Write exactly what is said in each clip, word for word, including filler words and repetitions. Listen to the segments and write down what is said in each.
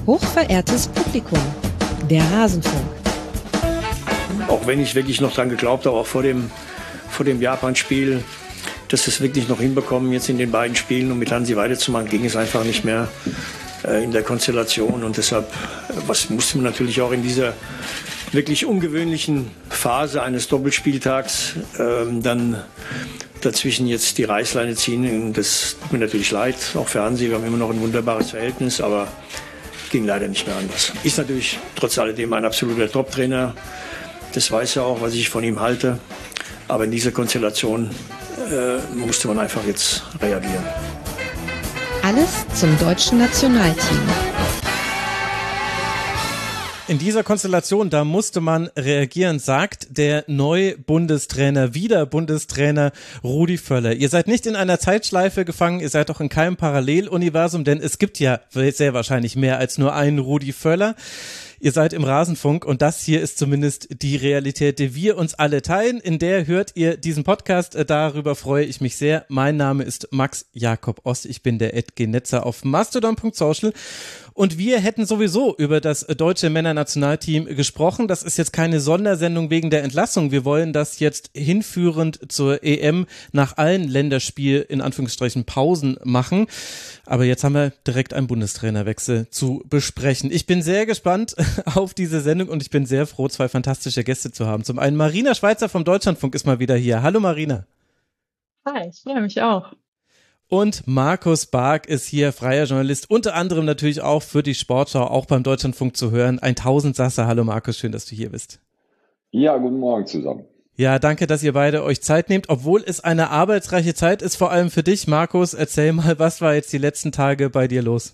Hochverehrtes Publikum, der Rasenfunk. Auch wenn ich wirklich noch dran geglaubt habe, auch vor dem, vor dem Japan-Spiel, dass wir es wirklich noch hinbekommen, jetzt in den beiden Spielen, um mit Hansi weiterzumachen, ging es einfach nicht mehr äh, in der Konstellation. Und deshalb äh, was musste man natürlich auch in dieser wirklich ungewöhnlichen Phase eines Doppelspieltags ähm, dann dazwischen jetzt die Reißleine ziehen. Und das tut mir natürlich leid, auch für Hansi. Wir haben immer noch ein wunderbares Verhältnis, aber ging leider nicht mehr anders. Ist natürlich trotz alledem ein absoluter Top-Trainer. Das weiß er auch, was ich von ihm halte. Aber in dieser Konstellation äh, musste man einfach jetzt reagieren. Alles zum deutschen Nationalteam. In dieser Konstellation, da musste man reagieren, sagt der neue Bundestrainer, wieder Bundestrainer Rudi Völler. Ihr seid nicht in einer Zeitschleife gefangen, ihr seid doch in keinem Paralleluniversum, denn es gibt ja sehr wahrscheinlich mehr als nur einen Rudi Völler. Ihr seid im Rasenfunk und das hier ist zumindest die Realität, die wir uns alle teilen. In der hört ihr diesen Podcast. Darüber freue ich mich sehr. Mein Name ist Max Jakob Ost. Ich bin der Ed Genetzer auf mastodon punkt social. Und wir hätten sowieso über das deutsche Männernationalteam gesprochen. Das ist jetzt keine Sondersendung wegen der Entlassung. Wir wollen das jetzt hinführend zur E M nach allen Länderspiel, in Anführungsstrichen, Pausen machen. Aber jetzt haben wir direkt einen Bundestrainerwechsel zu besprechen. Ich bin sehr gespannt auf diese Sendung und ich bin sehr froh, zwei fantastische Gäste zu haben. Zum einen Marina Schweizer vom Deutschlandfunk ist mal wieder hier. Hallo Marina. Hi, ich freue mich auch. Und Markus Bark ist hier, freier Journalist, unter anderem natürlich auch für die Sportschau, auch beim Deutschlandfunk zu hören. Ein Tausendsasser. Hallo Markus, schön, dass du hier bist. Ja, guten Morgen zusammen. Ja, danke, dass ihr beide euch Zeit nehmt, obwohl es eine arbeitsreiche Zeit ist, vor allem für dich. Markus, erzähl mal, was war jetzt die letzten Tage bei dir los?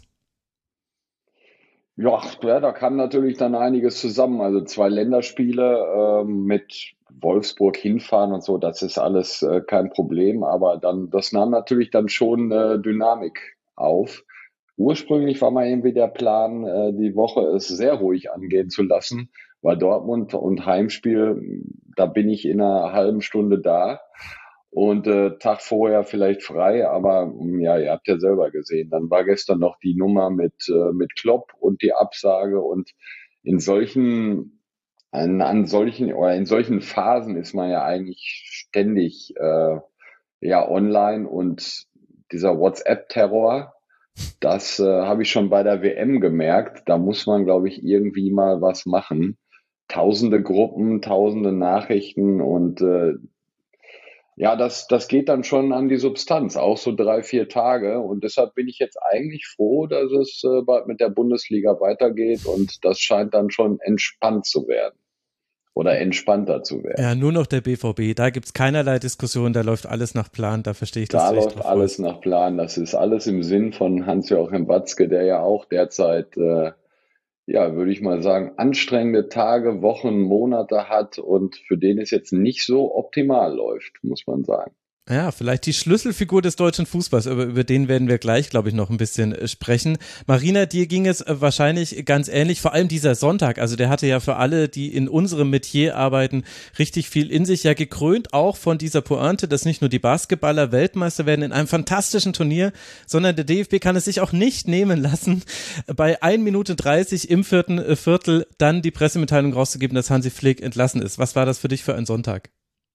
Ja, da kam natürlich dann einiges zusammen. Also zwei Länderspiele äh, mit Wolfsburg hinfahren und so, das ist alles äh, kein Problem. Aber dann, das nahm natürlich dann schon äh, Dynamik auf. Ursprünglich war mal irgendwie der Plan, äh, die Woche es sehr ruhig angehen zu lassen, weil Dortmund und Heimspiel, da bin ich in einer halben Stunde da. Und äh, Tag vorher vielleicht frei, aber ja, ihr habt ja selber gesehen, dann war gestern noch die Nummer mit äh, mit Klopp und die Absage und in solchen an, an solchen oder in solchen Phasen ist man ja eigentlich ständig äh, ja online und dieser WhatsApp-Terror, das äh, habe ich schon bei der W M gemerkt, da muss man, glaube ich, irgendwie mal was machen. Tausende Gruppen, tausende Nachrichten und äh, Ja, das, das geht dann schon an die Substanz, auch so drei, vier Tage. Und deshalb bin ich jetzt eigentlich froh, dass es äh, bald mit der Bundesliga weitergeht. Und das scheint dann schon entspannt zu werden oder entspannter zu werden. Ja, nur noch der B V B. Da gibt's keinerlei Diskussion, da läuft alles nach Plan. Da verstehe ich das. Da läuft alles nach Plan. Das ist alles im Sinn von Hans-Joachim Watzke, der ja auch derzeit äh, ja, würde ich mal sagen, anstrengende Tage, Wochen, Monate hat und für den es jetzt nicht so optimal läuft, muss man sagen. Ja, vielleicht die Schlüsselfigur des deutschen Fußballs, aber über den werden wir gleich, glaube ich, noch ein bisschen sprechen. Marina, dir ging es wahrscheinlich ganz ähnlich, vor allem dieser Sonntag, also der hatte ja für alle, die in unserem Metier arbeiten, richtig viel in sich, ja gekrönt auch von dieser Pointe, dass nicht nur die Basketballer Weltmeister werden in einem fantastischen Turnier, sondern der D F B kann es sich auch nicht nehmen lassen, bei einer Minute dreißig im vierten Viertel dann die Pressemitteilung rauszugeben, dass Hansi Flick entlassen ist. Was war das für dich für ein Sonntag?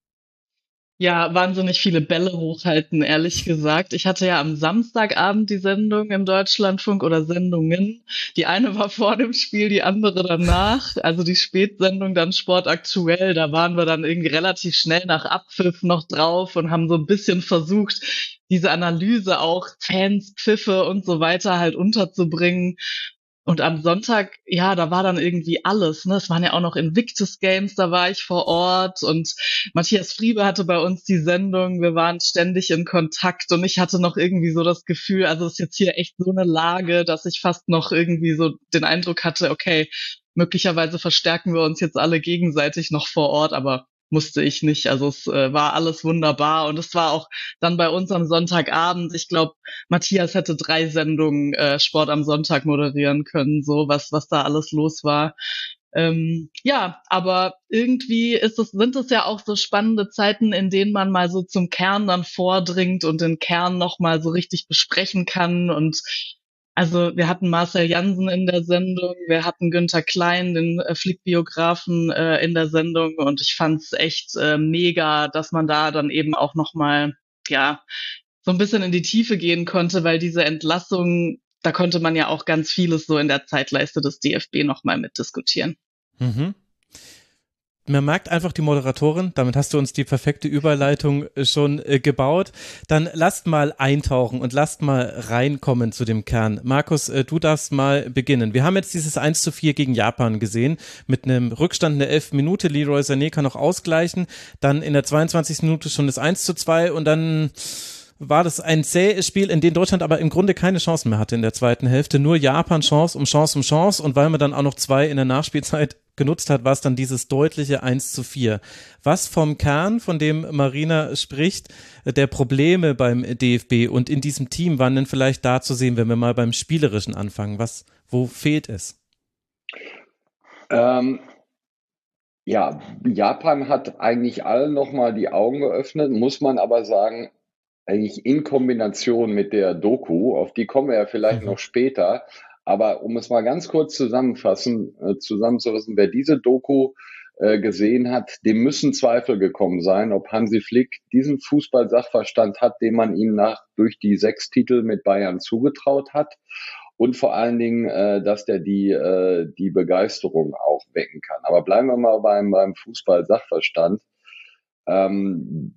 Ja, wahnsinnig viele Bälle hochhalten, ehrlich gesagt. Ich hatte ja am Samstagabend die Sendung im Deutschlandfunk oder Sendungen. Die eine war vor dem Spiel, die andere danach. Also die Spätsendung dann Sport aktuell. Da waren wir dann irgendwie relativ schnell nach Abpfiff noch drauf und haben so ein bisschen versucht, diese Analyse auch Fans, Pfiffe und so weiter halt unterzubringen. Und am Sonntag, ja, da war dann irgendwie alles, ne? Es waren ja auch noch Invictus Games, da war ich vor Ort und Matthias Friebe hatte bei uns die Sendung, wir waren ständig in Kontakt und ich hatte noch irgendwie so das Gefühl, also es ist jetzt hier echt so eine Lage, dass ich fast noch irgendwie so den Eindruck hatte, okay, möglicherweise verstärken wir uns jetzt alle gegenseitig noch vor Ort, aber musste ich nicht. Also es äh, war alles wunderbar und es war auch dann bei uns am Sonntagabend. Ich glaube, Matthias hätte drei Sendungen äh, Sport am Sonntag moderieren können, so was was da alles los war. Ähm, ja, aber irgendwie ist es, sind es ja auch so spannende Zeiten, in denen man mal so zum Kern dann vordringt und den Kern noch mal so richtig besprechen kann und Also wir hatten Marcel Jansen in der Sendung, wir hatten Günther Klein, den äh, Flick-Biografen äh, in der Sendung und ich fand's echt äh, mega, dass man da dann eben auch nochmal, ja, so ein bisschen in die Tiefe gehen konnte, weil diese Entlassung, da konnte man ja auch ganz vieles so in der Zeitleiste des D F B nochmal mitdiskutieren. Mhm. Man merkt einfach die Moderatorin, damit hast du uns die perfekte Überleitung schon äh, gebaut. Dann lasst mal eintauchen und lasst mal reinkommen zu dem Kern. Markus, äh, du darfst mal beginnen. Wir haben jetzt dieses eins zu vier gegen Japan gesehen, mit einem Rückstand in der elften Minute. Leroy Sané kann noch ausgleichen. Dann in der zweiundzwanzigsten Minute schon das eins zu zwei und dann war das ein zähes Spiel, in dem Deutschland aber im Grunde keine Chancen mehr hatte in der zweiten Hälfte. Nur Japan Chance um Chance um Chance und weil man dann auch noch zwei in der Nachspielzeit genutzt hat, war es dann dieses deutliche eins zu vier. Was vom Kern, von dem Marina spricht, der Probleme beim D F B und in diesem Team waren denn vielleicht da zu sehen, wenn wir mal beim Spielerischen anfangen? Was, wo fehlt es? Ähm, ja, Japan hat eigentlich allen nochmal die Augen geöffnet, muss man aber sagen, eigentlich in Kombination mit der Doku, auf die kommen wir ja vielleicht Mhm. noch später, aber um es mal ganz kurz zusammenfassen, äh, zusammenzufassen, wer diese Doku äh, gesehen hat, dem müssen Zweifel gekommen sein, ob Hansi Flick diesen Fußball-Sachverstand hat, den man ihm nach durch die sechs Titel mit Bayern zugetraut hat und vor allen Dingen, äh, dass der die äh, die Begeisterung auch wecken kann. Aber bleiben wir mal beim beim Fußball-Sachverstand. Ähm,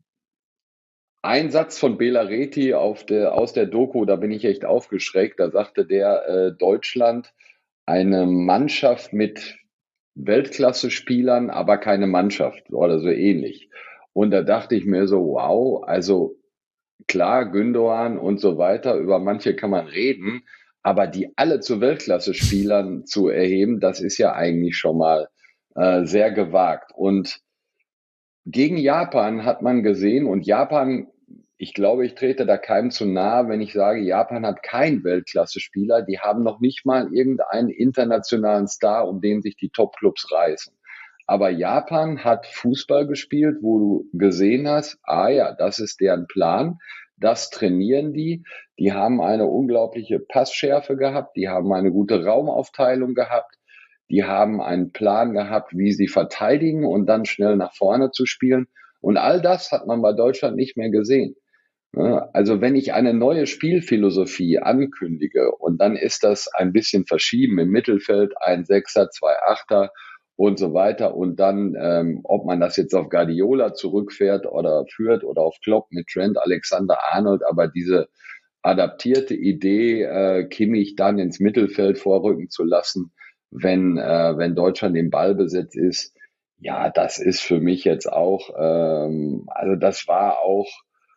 Ein Satz von Bela Reti auf der, aus der Doku, da bin ich echt aufgeschreckt. Da sagte der, äh, Deutschland eine Mannschaft mit Weltklasse-Spielern, aber keine Mannschaft oder so ähnlich. Und da dachte ich mir so, wow, also klar, Gündoğan und so weiter, über manche kann man reden, aber die alle zu Weltklasse-Spielern zu erheben, das ist ja eigentlich schon mal äh, sehr gewagt. Und gegen Japan hat man gesehen, und Japan, ich glaube, ich trete da keinem zu nahe, wenn ich sage, Japan hat keinen Weltklasse-Spieler. Die haben noch nicht mal irgendeinen internationalen Star, um den sich die Top-Clubs reißen. Aber Japan hat Fußball gespielt, wo du gesehen hast, ah ja, das ist deren Plan, das trainieren die. Die haben eine unglaubliche Passschärfe gehabt, die haben eine gute Raumaufteilung gehabt. Die haben einen Plan gehabt, wie sie verteidigen und dann schnell nach vorne zu spielen. Und all das hat man bei Deutschland nicht mehr gesehen. Also wenn ich eine neue Spielphilosophie ankündige und dann ist das ein bisschen verschieben im Mittelfeld, ein Sechser, zwei Achter und so weiter und dann, ähm, ob man das jetzt auf Guardiola zurückfährt oder führt oder auf Klopp mit Trent, Alexander-Arnold, aber diese adaptierte Idee, äh, Kimmich dann ins Mittelfeld vorrücken zu lassen, wenn, äh, wenn Deutschland im Ballbesitz ist, ja, das ist für mich jetzt auch, ähm, also das war auch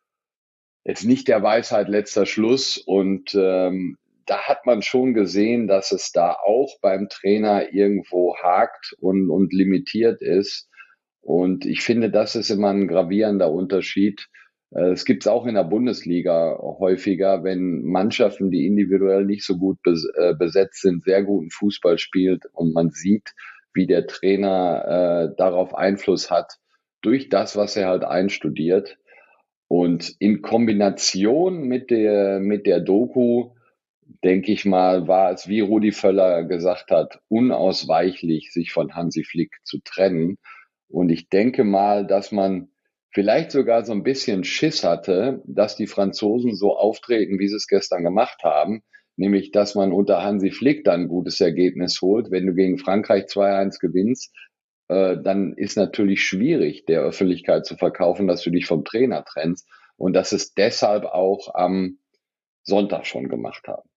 jetzt nicht der Weisheit letzter Schluss und ähm, da hat man schon gesehen, dass es da auch beim Trainer irgendwo hakt und, und limitiert ist. Und ich finde, das ist immer ein gravierender Unterschied. Äh, Es gibt es auch in der Bundesliga häufiger, wenn Mannschaften, die individuell nicht so gut bes äh, besetzt sind, sehr guten Fußball spielt und man sieht, wie der Trainer äh, darauf Einfluss hat durch das, was er halt einstudiert. Und in Kombination mit der, mit der Doku, denke ich mal, war es, wie Rudi Völler gesagt hat, unausweichlich, sich von Hansi Flick zu trennen. Und ich denke mal, dass man vielleicht sogar so ein bisschen Schiss hatte, dass die Franzosen so auftreten, wie sie es gestern gemacht haben. Nämlich, dass man unter Hansi Flick dann ein gutes Ergebnis holt. Wenn du gegen Frankreich zwei eins gewinnst, äh, dann ist natürlich schwierig, der Öffentlichkeit zu verkaufen, dass du dich vom Trainer trennst. Und dass es deshalb auch am Sonntag schon gemacht haben.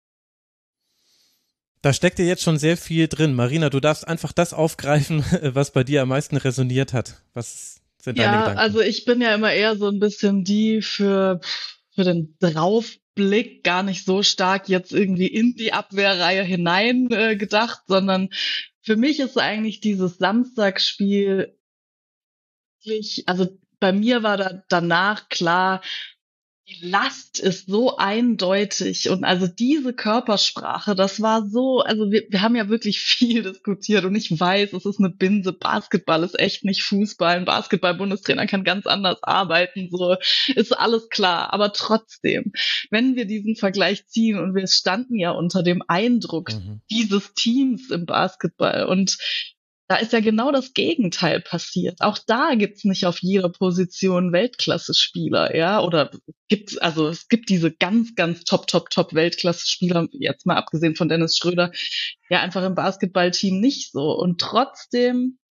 Da steckt ja jetzt schon sehr viel drin. Marina, du darfst einfach das aufgreifen, was bei dir am meisten resoniert hat. Was sind deine Ja, Gedanken? also ich bin ja immer eher so ein bisschen die für, für den Draufblick gar nicht so stark jetzt irgendwie in die Abwehrreihe hinein äh, gedacht, sondern für mich ist eigentlich dieses Samstagsspiel wirklich, also bei mir war da danach klar, Die Last ist so eindeutig und also diese Körpersprache, das war so, also wir, wir haben ja wirklich viel diskutiert und ich weiß, es ist eine Binse, Basketball ist echt nicht Fußball, ein Basketball-Bundestrainer kann ganz anders arbeiten, so ist alles klar, aber trotzdem, wenn wir diesen Vergleich ziehen und wir standen ja unter dem Eindruck mhm. dieses Teams im Basketball und da ist ja genau das Gegenteil passiert. Auch da gibt's nicht auf jeder Position Weltklasse-Spieler, ja, oder gibt's, also es gibt diese ganz, ganz top, top, top Weltklasse-Spieler, jetzt mal abgesehen von Dennis Schröder, ja einfach im Basketballteam nicht so. Und trotzdem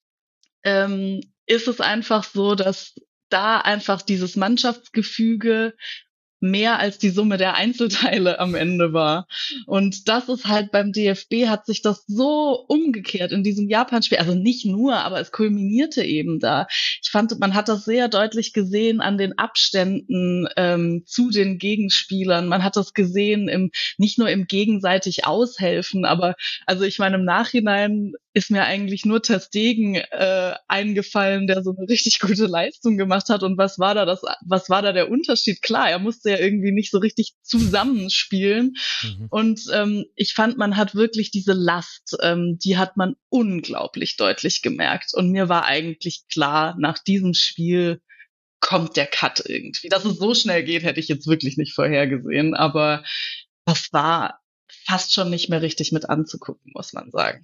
ähm, ist es einfach so, dass da einfach dieses Mannschaftsgefüge mehr als die Summe der Einzelteile am Ende war. Und das ist halt beim D F B hat sich das so umgekehrt in diesem Japan-Spiel. Also nicht nur, aber es kulminierte eben da. Ich fand, man hat das sehr deutlich gesehen an den Abständen ähm, zu den Gegenspielern. Man hat das gesehen im nicht nur im gegenseitig Aushelfen, aber also ich meine, im Nachhinein ist mir eigentlich nur Ter Stegen äh, eingefallen, der so eine richtig gute Leistung gemacht hat. Und was war da das, was war da der Unterschied? Klar, er musste ja irgendwie nicht so richtig zusammenspielen. Mhm. Und ähm, ich fand, man hat wirklich diese Last, ähm, die hat man unglaublich deutlich gemerkt. Und mir war eigentlich klar, nach diesem Spiel kommt der Cut irgendwie. Dass es so schnell geht, hätte ich jetzt wirklich nicht vorhergesehen. Aber das war fast schon nicht mehr richtig mit anzugucken, muss man sagen.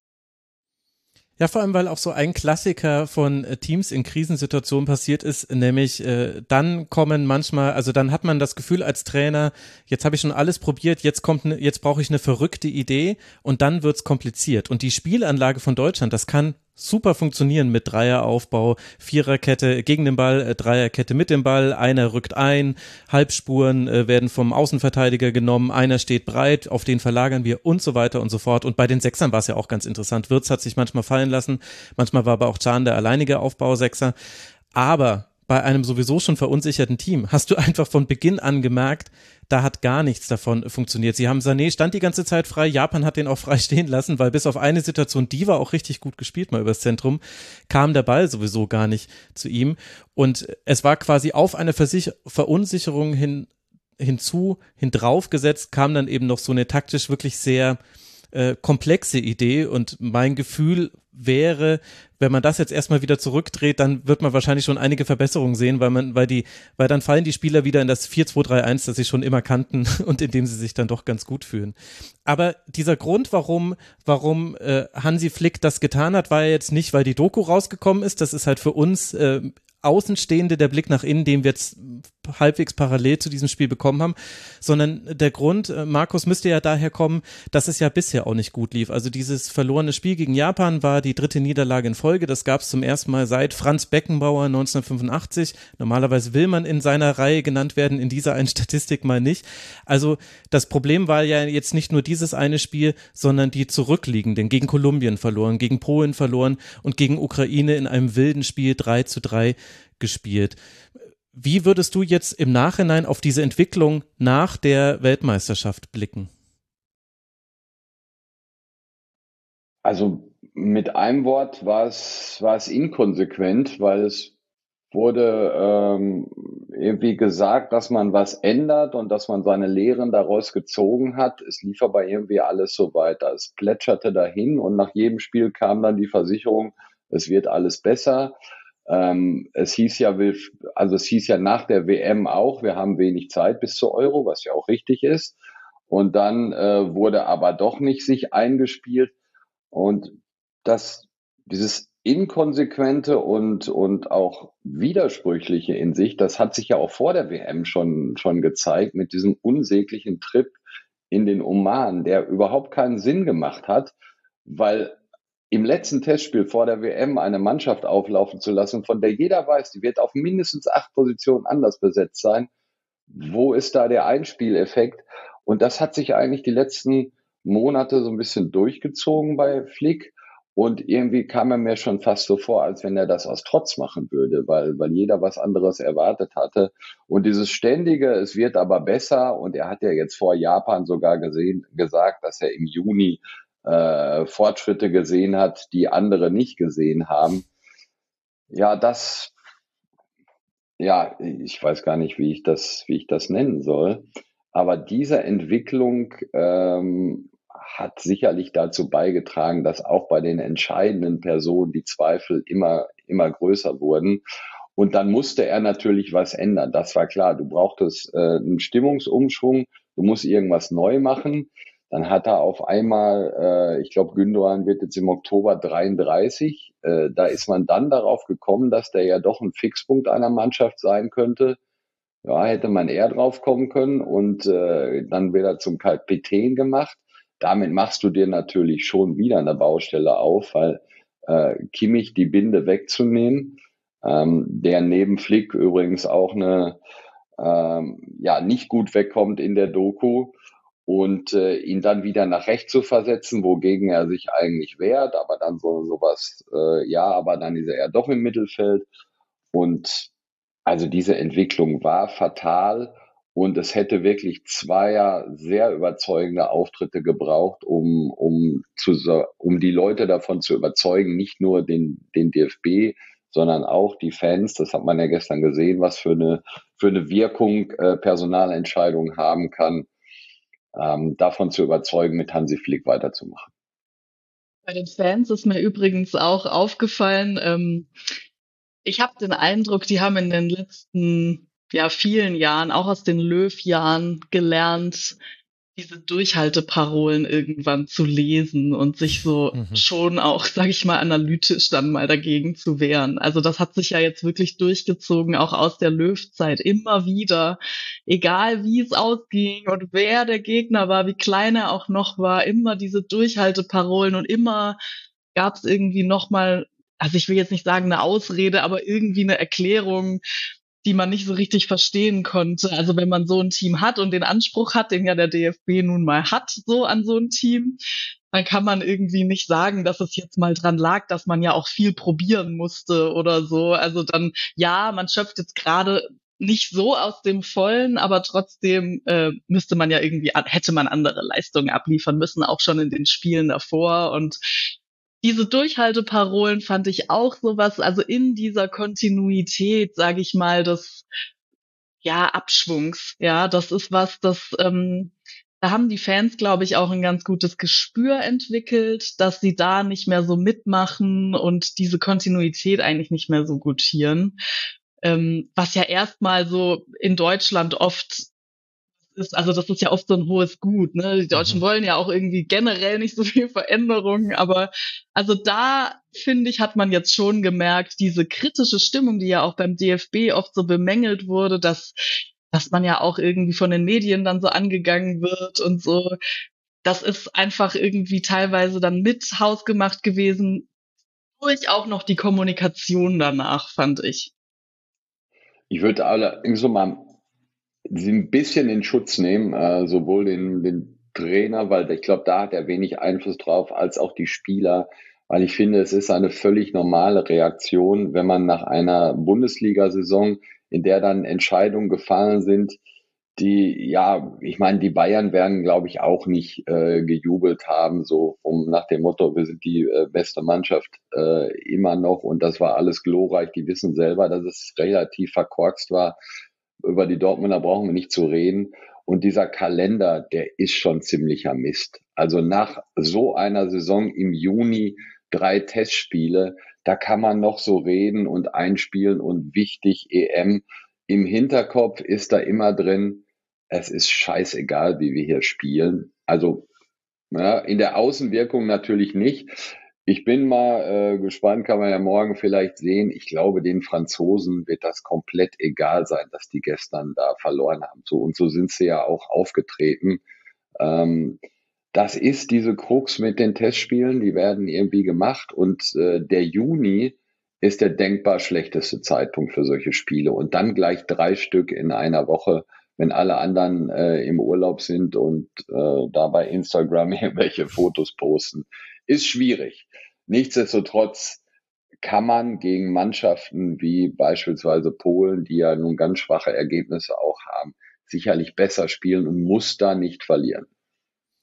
Ja, vor allem, weil auch so ein Klassiker von äh, Teams in Krisensituationen passiert ist, nämlich äh, dann kommen manchmal, also dann hat man das Gefühl als Trainer, jetzt habe ich schon alles probiert, jetzt kommt ne, jetzt brauche ich eine verrückte Idee und dann wird's kompliziert. Und die Spielanlage von Deutschland, das kann super funktionieren mit Dreieraufbau, Viererkette gegen den Ball, äh, Dreierkette mit dem Ball, einer rückt ein, Halbspuren äh, werden vom Außenverteidiger genommen, einer steht breit, auf den verlagern wir und so weiter und so fort. Und bei den Sechsern war es ja auch ganz interessant. Wirtz hat sich manchmal fallen lassen, manchmal war aber auch Can der alleinige Aufbausechser. Aber bei einem sowieso schon verunsicherten Team hast du einfach von Beginn an gemerkt, da hat gar nichts davon funktioniert. Sie haben Sané, stand die ganze Zeit frei, Japan hat den auch frei stehen lassen, weil bis auf eine Situation, die war auch richtig gut gespielt, mal übers Zentrum, kam der Ball sowieso gar nicht zu ihm. Und es war quasi auf eine Versich- Verunsicherung hin, hinzu, hindrauf gesetzt, kam dann eben noch so eine taktisch wirklich sehr äh, komplexe Idee. Und mein Gefühl wäre, wenn man das jetzt erstmal wieder zurückdreht, dann wird man wahrscheinlich schon einige Verbesserungen sehen, weil man, weil die, weil dann fallen die Spieler wieder in das vier zwei drei eins, das sie schon immer kannten und in dem sie sich dann doch ganz gut fühlen. Aber dieser Grund, warum, warum äh, Hansi Flick das getan hat, war ja jetzt nicht, weil die Doku rausgekommen ist. Das ist halt für uns äh, Außenstehende der Blick nach innen, den wir jetzt halbwegs parallel zu diesem Spiel bekommen haben, sondern der Grund, Markus, müsste ja daher kommen, dass es ja bisher auch nicht gut lief. Also dieses verlorene Spiel gegen Japan war die dritte Niederlage in Folge. Das gab es zum ersten Mal seit Franz Beckenbauer neunzehnhundertfünfundachtzig. Normalerweise will man in seiner Reihe genannt werden, in dieser einen Statistik mal nicht. Also das Problem war ja jetzt nicht nur dieses eine Spiel, sondern die zurückliegenden, gegen Kolumbien verloren, gegen Polen verloren und gegen Ukraine in einem wilden Spiel drei zu drei gespielt. Wie würdest du jetzt im Nachhinein auf diese Entwicklung nach der Weltmeisterschaft blicken? Also mit einem Wort war es, war es inkonsequent, weil es wurde ähm, irgendwie gesagt, dass man was ändert und dass man seine Lehren daraus gezogen hat. Es lief aber irgendwie alles so weiter. Es plätscherte dahin und nach jedem Spiel kam dann die Versicherung, es wird alles besser. Ähm, es hieß ja, also es hieß ja nach der W M auch, wir haben wenig Zeit bis zur Euro, was ja auch richtig ist. Und dann äh, wurde aber doch nicht sich eingespielt. Und das, dieses Inkonsequente und, und auch Widersprüchliche in sich, das hat sich ja auch vor der W M schon, schon gezeigt mit diesem unsäglichen Trip in den Oman, der überhaupt keinen Sinn gemacht hat, weil im letzten Testspiel vor der W M eine Mannschaft auflaufen zu lassen, von der jeder weiß, die wird auf mindestens acht Positionen anders besetzt sein. Wo ist da der Einspieleffekt? Und das hat sich eigentlich die letzten Monate so ein bisschen durchgezogen bei Flick. Und irgendwie kam er mir schon fast so vor, als wenn er das aus Trotz machen würde, weil, weil jeder was anderes erwartet hatte. Und dieses ständige, es wird aber besser. Und er hat ja jetzt vor Japan sogar gesehen, gesagt, dass er im Juni äh, Fortschritte gesehen hat, die andere nicht gesehen haben. Ja, das ja, ich weiß gar nicht, wie ich das, wie ich das nennen soll. Aber diese Entwicklung ähm, hat sicherlich dazu beigetragen, dass auch bei den entscheidenden Personen die Zweifel immer, immer größer wurden. Und dann musste er natürlich was ändern. Das war klar. Du brauchtest äh, einen Stimmungsumschwung. Du musst irgendwas neu machen. Dann hat er auf einmal, äh, ich glaube, Gündoğan wird jetzt im Oktober dreiunddreißig. Äh, da ist man dann darauf gekommen, dass der ja doch ein Fixpunkt einer Mannschaft sein könnte. Ja, hätte man eher drauf kommen können und äh, dann wird er zum Kapitän gemacht. Damit machst du dir natürlich schon wieder eine Baustelle auf, weil äh, Kimmich die Binde wegzunehmen, ähm, der neben Flick übrigens auch eine ähm, ja nicht gut wegkommt in der Doku und äh, ihn dann wieder nach rechts zu versetzen, wogegen er sich eigentlich wehrt, aber dann so sowas, äh, ja, aber dann ist er ja doch im Mittelfeld und also diese Entwicklung war fatal und es hätte wirklich zweier sehr überzeugende Auftritte gebraucht, um, um, zu, um die Leute davon zu überzeugen, nicht nur den, den D F B, sondern auch die Fans. Das hat man ja gestern gesehen, was für eine, für eine Wirkung äh, Personalentscheidungen haben kann, ähm, davon zu überzeugen, mit Hansi Flick weiterzumachen. Bei den Fans ist mir übrigens auch aufgefallen, ähm, ich habe den Eindruck, die haben in den letzten ja vielen Jahren, auch aus den Löw-Jahren, gelernt, diese Durchhalteparolen irgendwann zu lesen und sich so mhm. schon auch, sage ich mal, analytisch dann mal dagegen zu wehren. Also das hat sich ja jetzt wirklich durchgezogen, auch aus der Löw-Zeit immer wieder, egal wie es ausging und wer der Gegner war, wie klein er auch noch war, immer diese Durchhalteparolen und immer gab es irgendwie nochmal, also ich will jetzt nicht sagen eine Ausrede, aber irgendwie eine Erklärung, die man nicht so richtig verstehen konnte. Also wenn man so ein Team hat und den Anspruch hat, den ja der D F B nun mal hat, so an so ein Team, dann kann man irgendwie nicht sagen, dass es jetzt mal dran lag, dass man ja auch viel probieren musste oder so. Also dann, ja, man schöpft jetzt gerade nicht so aus dem Vollen, aber trotzdem äh, müsste man ja irgendwie, hätte man andere Leistungen abliefern müssen, auch schon in den Spielen davor. Und diese Durchhalteparolen fand ich auch sowas, also in dieser Kontinuität, sage ich mal, des ja Abschwungs. Ja, das ist was, das ähm, da haben die Fans, glaube ich, auch ein ganz gutes Gespür entwickelt, dass sie da nicht mehr so mitmachen und diese Kontinuität eigentlich nicht mehr so gutieren. Ähm, was ja erstmal so in Deutschland oft ist, also das ist ja oft so ein hohes Gut, ne? Die Deutschen mhm. wollen ja auch irgendwie generell nicht so viel Veränderungen, aber also da, finde ich, hat man jetzt schon gemerkt, diese kritische Stimmung, die ja auch beim D F B oft so bemängelt wurde, dass dass man ja auch irgendwie von den Medien dann so angegangen wird und so, das ist einfach irgendwie teilweise dann mit hausgemacht gewesen, durch auch noch die Kommunikation danach, fand ich. Ich würde allerdings so mal sie ein bisschen in Schutz nehmen, äh, sowohl den, den Trainer, weil ich glaube, da hat er wenig Einfluss drauf, als auch die Spieler, weil ich finde, es ist eine völlig normale Reaktion, wenn man nach einer Bundesliga-Saison, in der dann Entscheidungen gefallen sind, die, ja, ich meine, die Bayern werden, glaube ich, auch nicht äh, gejubelt haben, so um nach dem Motto, wir sind die äh, beste Mannschaft äh, immer noch und das war alles glorreich. Die wissen selber, dass es relativ verkorkst war. Über die Dortmunder brauchen wir nicht zu reden. Und dieser Kalender, der ist schon ziemlicher Mist. Also nach so einer Saison im Juni drei Testspiele, da kann man noch so reden und einspielen und wichtig E M. Im Hinterkopf ist da immer drin, es ist scheißegal, wie wir hier spielen. Also ja, in der Außenwirkung natürlich nicht. Ich bin mal äh, gespannt, kann man ja morgen vielleicht sehen. Ich glaube, den Franzosen wird das komplett egal sein, dass die gestern da verloren haben. So, und so sind sie ja auch aufgetreten. Ähm, das ist diese Krux mit den Testspielen, die werden irgendwie gemacht. Und äh, der Juni ist der denkbar schlechteste Zeitpunkt für solche Spiele. Und dann gleich drei Stück in einer Woche, wenn alle anderen äh, im Urlaub sind und äh, da bei Instagram irgendwelche Fotos posten, ist schwierig. Nichtsdestotrotz kann man gegen Mannschaften wie beispielsweise Polen, die ja nun ganz schwache Ergebnisse auch haben, sicherlich besser spielen und muss da nicht verlieren.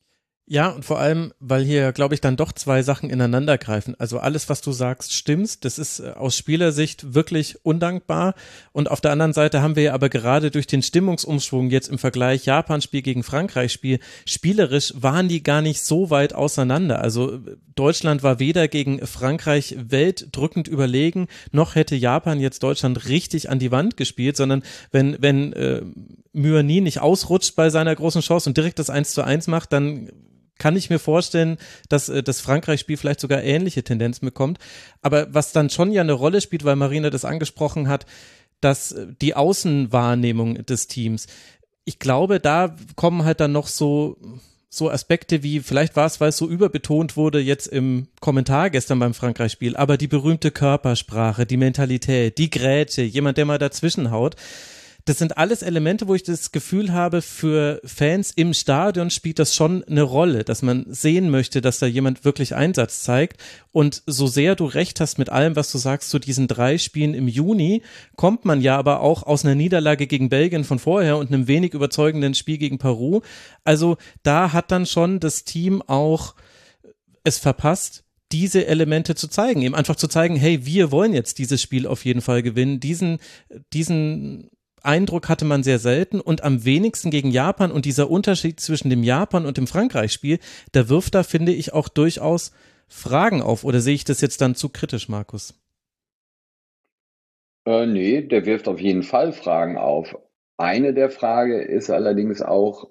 Ja, und vor allem, weil hier, glaube ich, dann doch zwei Sachen ineinander greifen. Also alles, was du sagst, stimmt. Das ist aus Spielersicht wirklich undankbar. Und auf der anderen Seite haben wir ja aber gerade durch den Stimmungsumschwung jetzt im Vergleich Japan-Spiel gegen Frankreich-Spiel, spielerisch waren die gar nicht so weit auseinander. Also Deutschland war weder gegen Frankreich weltdrückend überlegen, noch hätte Japan jetzt Deutschland richtig an die Wand gespielt, sondern wenn, wenn äh, Myani nicht ausrutscht bei seiner großen Chance und direkt das eins zu eins macht, dann kann ich mir vorstellen, dass äh, das Frankreich-Spiel vielleicht sogar ähnliche Tendenzen bekommt. Aber was dann schon ja eine Rolle spielt, weil Marina das angesprochen hat, dass äh, die Außenwahrnehmung des Teams, ich glaube, da kommen halt dann noch so so Aspekte wie, vielleicht war es, weil es so überbetont wurde jetzt im Kommentar gestern beim Frankreich-Spiel, aber die berühmte Körpersprache, die Mentalität, die Grätsche, jemand, der mal dazwischen haut. Das sind alles Elemente, wo ich das Gefühl habe, für Fans im Stadion spielt das schon eine Rolle, dass man sehen möchte, dass da jemand wirklich Einsatz zeigt. Und so sehr du recht hast mit allem, was du sagst zu diesen drei Spielen im Juni, kommt man ja aber auch aus einer Niederlage gegen Belgien von vorher und einem wenig überzeugenden Spiel gegen Peru. Also da hat dann schon das Team auch es verpasst, diese Elemente zu zeigen, eben einfach zu zeigen, hey, wir wollen jetzt dieses Spiel auf jeden Fall gewinnen. Diesen, diesen Eindruck hatte man sehr selten und am wenigsten gegen Japan, und dieser Unterschied zwischen dem Japan- und dem Frankreich-Spiel, der wirft da, finde ich, auch durchaus Fragen auf. Oder sehe ich das jetzt dann zu kritisch, Markus? Äh, nee, der wirft auf jeden Fall Fragen auf. Eine der Fragen ist allerdings auch,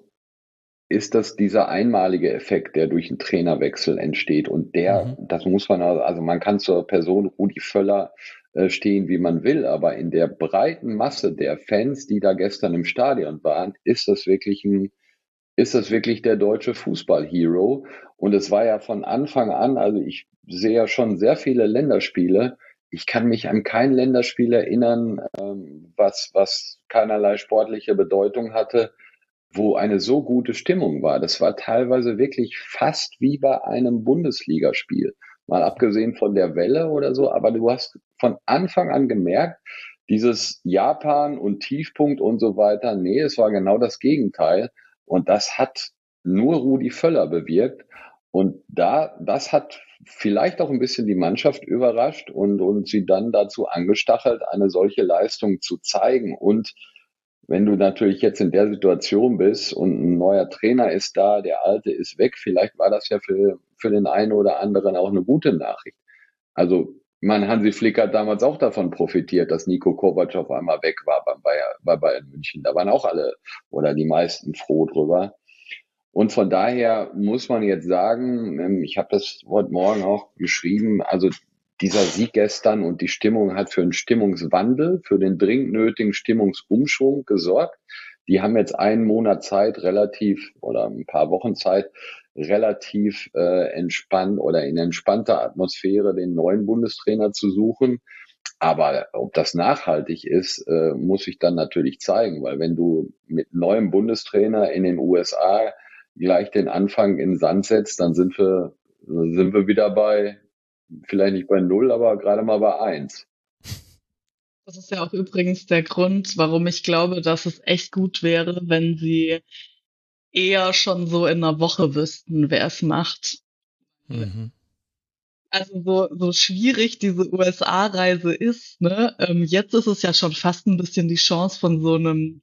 ist das dieser einmalige Effekt, der durch einen Trainerwechsel entsteht? Und der, Mhm. das muss man, also man kann zur Person Rudi Völler äh, stehen, wie man will, aber in der breiten Masse der Fans, die da gestern im Stadion waren, ist das wirklich ein, ist das wirklich der deutsche Fußball-Hero? Und es war ja von Anfang an, also ich sehe ja schon sehr viele Länderspiele. Ich kann mich an kein Länderspiel erinnern, ähm, was, was keinerlei sportliche Bedeutung hatte, wo eine so gute Stimmung war. Das war teilweise wirklich fast wie bei einem Bundesligaspiel. Mal abgesehen von der Welle oder so, aber du hast von Anfang an gemerkt, dieses Japan und Tiefpunkt und so weiter, nee, es war genau das Gegenteil. Und das hat nur Rudi Völler bewirkt. Und da, das hat vielleicht auch ein bisschen die Mannschaft überrascht und, und sie dann dazu angestachelt, eine solche Leistung zu zeigen. Und wenn du natürlich jetzt in der Situation bist und ein neuer Trainer ist da, der alte ist weg, vielleicht war das ja für, für den einen oder anderen auch eine gute Nachricht. Also, mein Hansi Flick hat damals auch davon profitiert, dass Niko Kovac auf einmal weg war beim Bayer, bei Bayern München. Da waren auch alle oder die meisten froh drüber. Und von daher muss man jetzt sagen, ähm, ich habe das heute Morgen auch geschrieben, also dieser Sieg gestern und die Stimmung hat für einen Stimmungswandel, für den dringend nötigen Stimmungsumschwung gesorgt. Die haben jetzt einen Monat Zeit, relativ, oder ein paar Wochen Zeit, relativ äh, entspannt oder in entspannter Atmosphäre den neuen Bundestrainer zu suchen. Aber ob das nachhaltig ist, äh, muss ich dann natürlich zeigen, weil wenn du mit neuem Bundestrainer in den U S A gleich den Anfang in den Sand setzt, dann sind wir, sind wir wieder bei, vielleicht nicht bei null, aber gerade mal bei eins. Das ist ja auch übrigens der Grund, warum ich glaube, dass es echt gut wäre, wenn sie eher schon so in einer Woche wüssten, wer es macht. Mhm. Also so, so schwierig diese U S A-Reise ist, ne? Ähm, jetzt ist es ja schon fast ein bisschen die Chance von so einem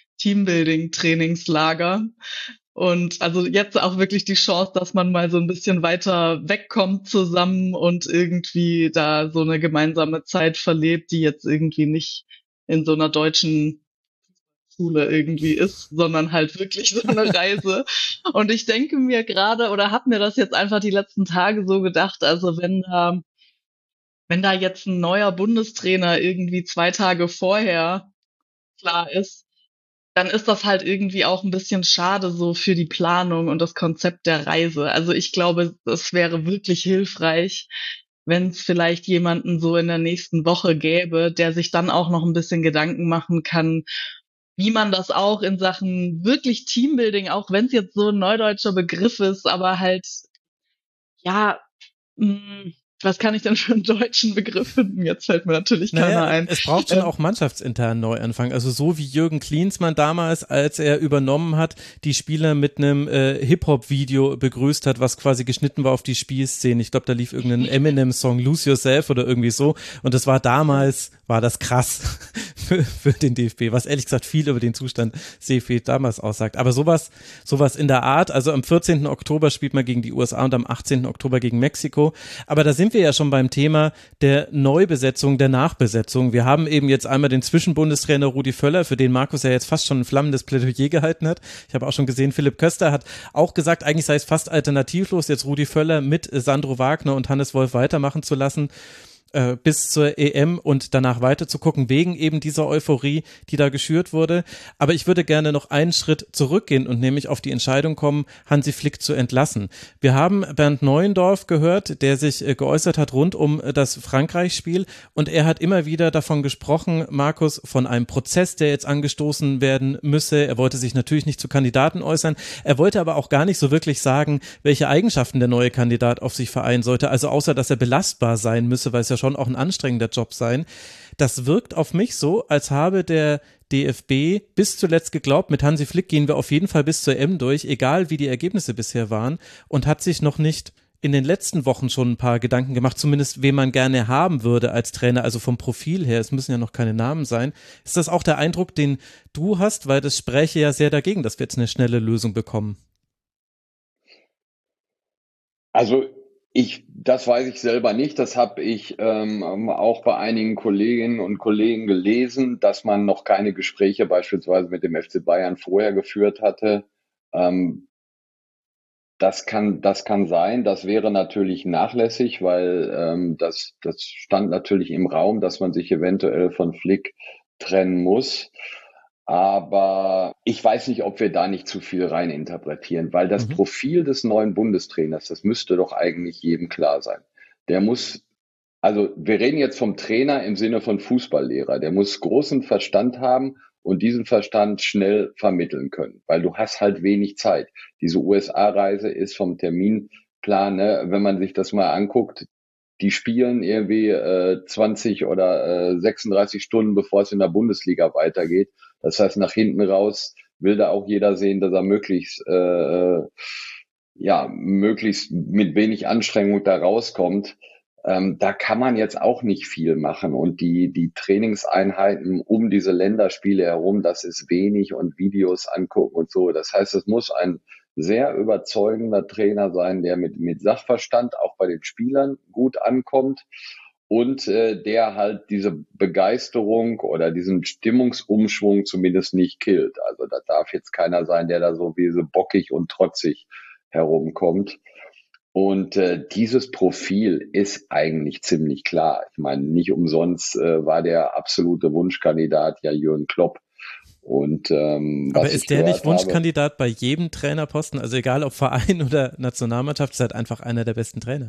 Teambuilding-Trainingslager. Und also jetzt auch wirklich die Chance, dass man mal so ein bisschen weiter wegkommt zusammen und irgendwie da so eine gemeinsame Zeit verlebt, die jetzt irgendwie nicht in so einer deutschen Schule irgendwie ist, sondern halt wirklich so eine Reise. Und ich denke mir gerade oder habe mir das jetzt einfach die letzten Tage so gedacht, also wenn da, wenn da jetzt ein neuer Bundestrainer irgendwie zwei Tage vorher klar ist, dann ist das halt irgendwie auch ein bisschen schade so für die Planung und das Konzept der Reise. Also ich glaube, es wäre wirklich hilfreich, wenn es vielleicht jemanden so in der nächsten Woche gäbe, der sich dann auch noch ein bisschen Gedanken machen kann, wie man das auch in Sachen wirklich Teambuilding, auch wenn es jetzt so ein neudeutscher Begriff ist, aber halt, ja, mh, was kann ich denn für einen deutschen Begriff finden? Jetzt fällt mir natürlich keiner naja, ein. Es braucht schon ähm, auch mannschaftsintern Neuanfang. Also so wie Jürgen Klinsmann damals, als er übernommen hat, die Spieler mit einem äh, Hip-Hop-Video begrüßt hat, was quasi geschnitten war auf die Spielszene. Ich glaube, da lief irgendein Eminem-Song, Lose Yourself oder irgendwie so. Und das war damals, war das krass für, für den D F B, was ehrlich gesagt viel über den Zustand Seefeld damals aussagt. Aber sowas, sowas in der Art, also am vierzehnten Oktober spielt man gegen die U S A und am achtzehnten Oktober gegen Mexiko. Aber da sind wir ja schon beim Thema der Neubesetzung, der Nachbesetzung. Wir haben eben jetzt einmal den Zwischenbundestrainer Rudi Völler, für den Markus ja jetzt fast schon ein flammendes Plädoyer gehalten hat. Ich habe auch schon gesehen, Philipp Köster hat auch gesagt, eigentlich sei es fast alternativlos, jetzt Rudi Völler mit Sandro Wagner und Hannes Wolf weitermachen zu lassen, bis zur E M und danach weiter zu gucken, wegen eben dieser Euphorie, die da geschürt wurde. Aber ich würde gerne noch einen Schritt zurückgehen und nämlich auf die Entscheidung kommen, Hansi Flick zu entlassen. Wir haben Bernd Neuendorf gehört, der sich geäußert hat rund um das Frankreich-Spiel, und er hat immer wieder davon gesprochen, Markus, von einem Prozess, der jetzt angestoßen werden müsse. Er wollte sich natürlich nicht zu Kandidaten äußern. Er wollte aber auch gar nicht so wirklich sagen, welche Eigenschaften der neue Kandidat auf sich vereinen sollte. Also außer, dass er belastbar sein müsse, weil es ja schon auch ein anstrengender Job sein. Das wirkt auf mich so, als habe der D F B bis zuletzt geglaubt, mit Hansi Flick gehen wir auf jeden Fall bis zur E M durch, egal wie die Ergebnisse bisher waren, und hat sich noch nicht in den letzten Wochen schon ein paar Gedanken gemacht, zumindest wen man gerne haben würde als Trainer, also vom Profil her, es müssen ja noch keine Namen sein. Ist das auch der Eindruck, den du hast, weil das spräche ja sehr dagegen, dass wir jetzt eine schnelle Lösung bekommen? Also Ich, das weiß ich selber nicht. Das habe ich ähm, auch bei einigen Kolleginnen und Kollegen gelesen, dass man noch keine Gespräche beispielsweise mit dem F C Bayern vorher geführt hatte. Ähm, das kann, das kann sein. Das wäre natürlich nachlässig, weil ähm, das, das stand natürlich im Raum, dass man sich eventuell von Flick trennen muss. Aber ich weiß nicht, ob wir da nicht zu viel rein interpretieren, weil das Mhm. Profil des neuen Bundestrainers, das müsste doch eigentlich jedem klar sein. Der muss, also wir reden jetzt vom Trainer im Sinne von Fußballlehrer, der muss großen Verstand haben und diesen Verstand schnell vermitteln können, weil du hast halt wenig Zeit. Diese U S A-Reise ist vom Terminplan, ne, wenn man sich das mal anguckt, die spielen irgendwie äh, zwanzig oder äh, sechsunddreißig Stunden, bevor es in der Bundesliga weitergeht. Das heißt, nach hinten raus will da auch jeder sehen, dass er möglichst, äh, ja, möglichst mit wenig Anstrengung da rauskommt. Ähm, da kann man jetzt auch nicht viel machen. Und die, die Trainingseinheiten um diese Länderspiele herum, das ist wenig, und Videos angucken und so. Das heißt, es muss ein sehr überzeugender Trainer sein, der mit, mit Sachverstand auch bei den Spielern gut ankommt und äh, der halt diese Begeisterung oder diesen Stimmungsumschwung zumindest nicht killt. Also da darf jetzt keiner sein, der da so wie so bockig und trotzig herumkommt. Und äh, dieses Profil ist eigentlich ziemlich klar. Ich meine, nicht umsonst äh, war der absolute Wunschkandidat ja Jürgen Klopp. Und, ähm, Aber was ist ich der nicht gehört habe, Wunschkandidat bei jedem Trainerposten? Also egal ob Verein oder Nationalmannschaft, ist halt einfach einer der besten Trainer.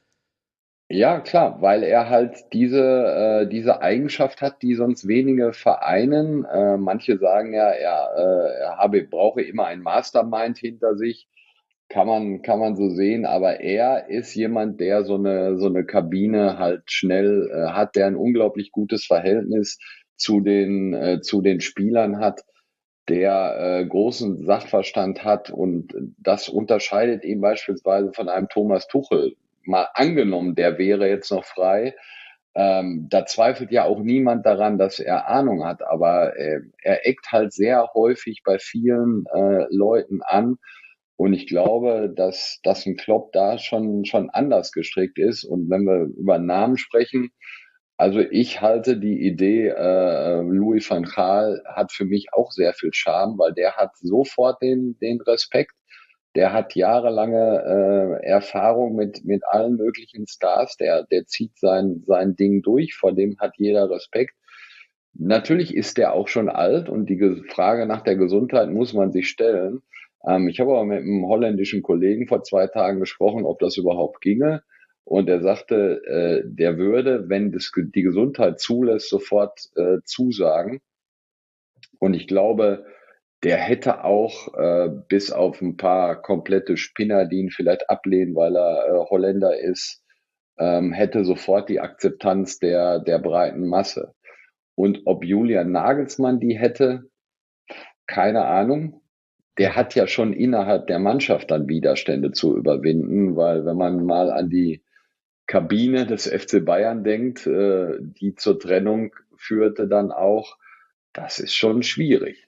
ja, klar, weil er halt diese, äh, diese Eigenschaft hat, die sonst wenige vereinen. Äh, manche sagen ja, er, äh, er habe, brauche immer ein Mastermind hinter sich. Kann man, kann man so sehen, aber er ist jemand, der so eine, so eine Kabine halt schnell äh, hat, der ein unglaublich gutes Verhältnis zu den, äh, zu den Spielern hat, der äh, großen Sachverstand hat, und das unterscheidet ihn beispielsweise von einem Thomas Tuchel. Mal angenommen, der wäre jetzt noch frei. Ähm, da zweifelt ja auch niemand daran, dass er Ahnung hat, aber äh, er eckt halt sehr häufig bei vielen äh, Leuten an. Und ich glaube, dass, dass ein Klopp da schon, schon anders gestrickt ist. Und wenn wir über Namen sprechen, also ich halte die Idee, äh, Louis van Gaal hat für mich auch sehr viel Charme, weil der hat sofort den, den Respekt. Der hat jahrelange äh, Erfahrung mit, mit allen möglichen Stars. Der, der zieht sein, sein Ding durch, vor dem hat jeder Respekt. Natürlich ist der auch schon alt, und die Frage nach der Gesundheit muss man sich stellen. Ähm, ich habe aber mit einem holländischen Kollegen vor zwei Tagen gesprochen, ob das überhaupt ginge. Und er sagte, äh, der würde, wenn das, die Gesundheit zulässt, sofort äh, zusagen. Und ich glaube, der hätte auch äh, bis auf ein paar komplette Spinner, die ihn vielleicht ablehnen, weil er äh, Holländer ist, ähm, hätte sofort die Akzeptanz der, der breiten Masse. Und ob Julian Nagelsmann die hätte, keine Ahnung. Der hat ja schon innerhalb der Mannschaft dann Widerstände zu überwinden, weil wenn man mal an die Kabine des F C Bayern denkt, äh, die zur Trennung führte dann auch, das ist schon schwierig.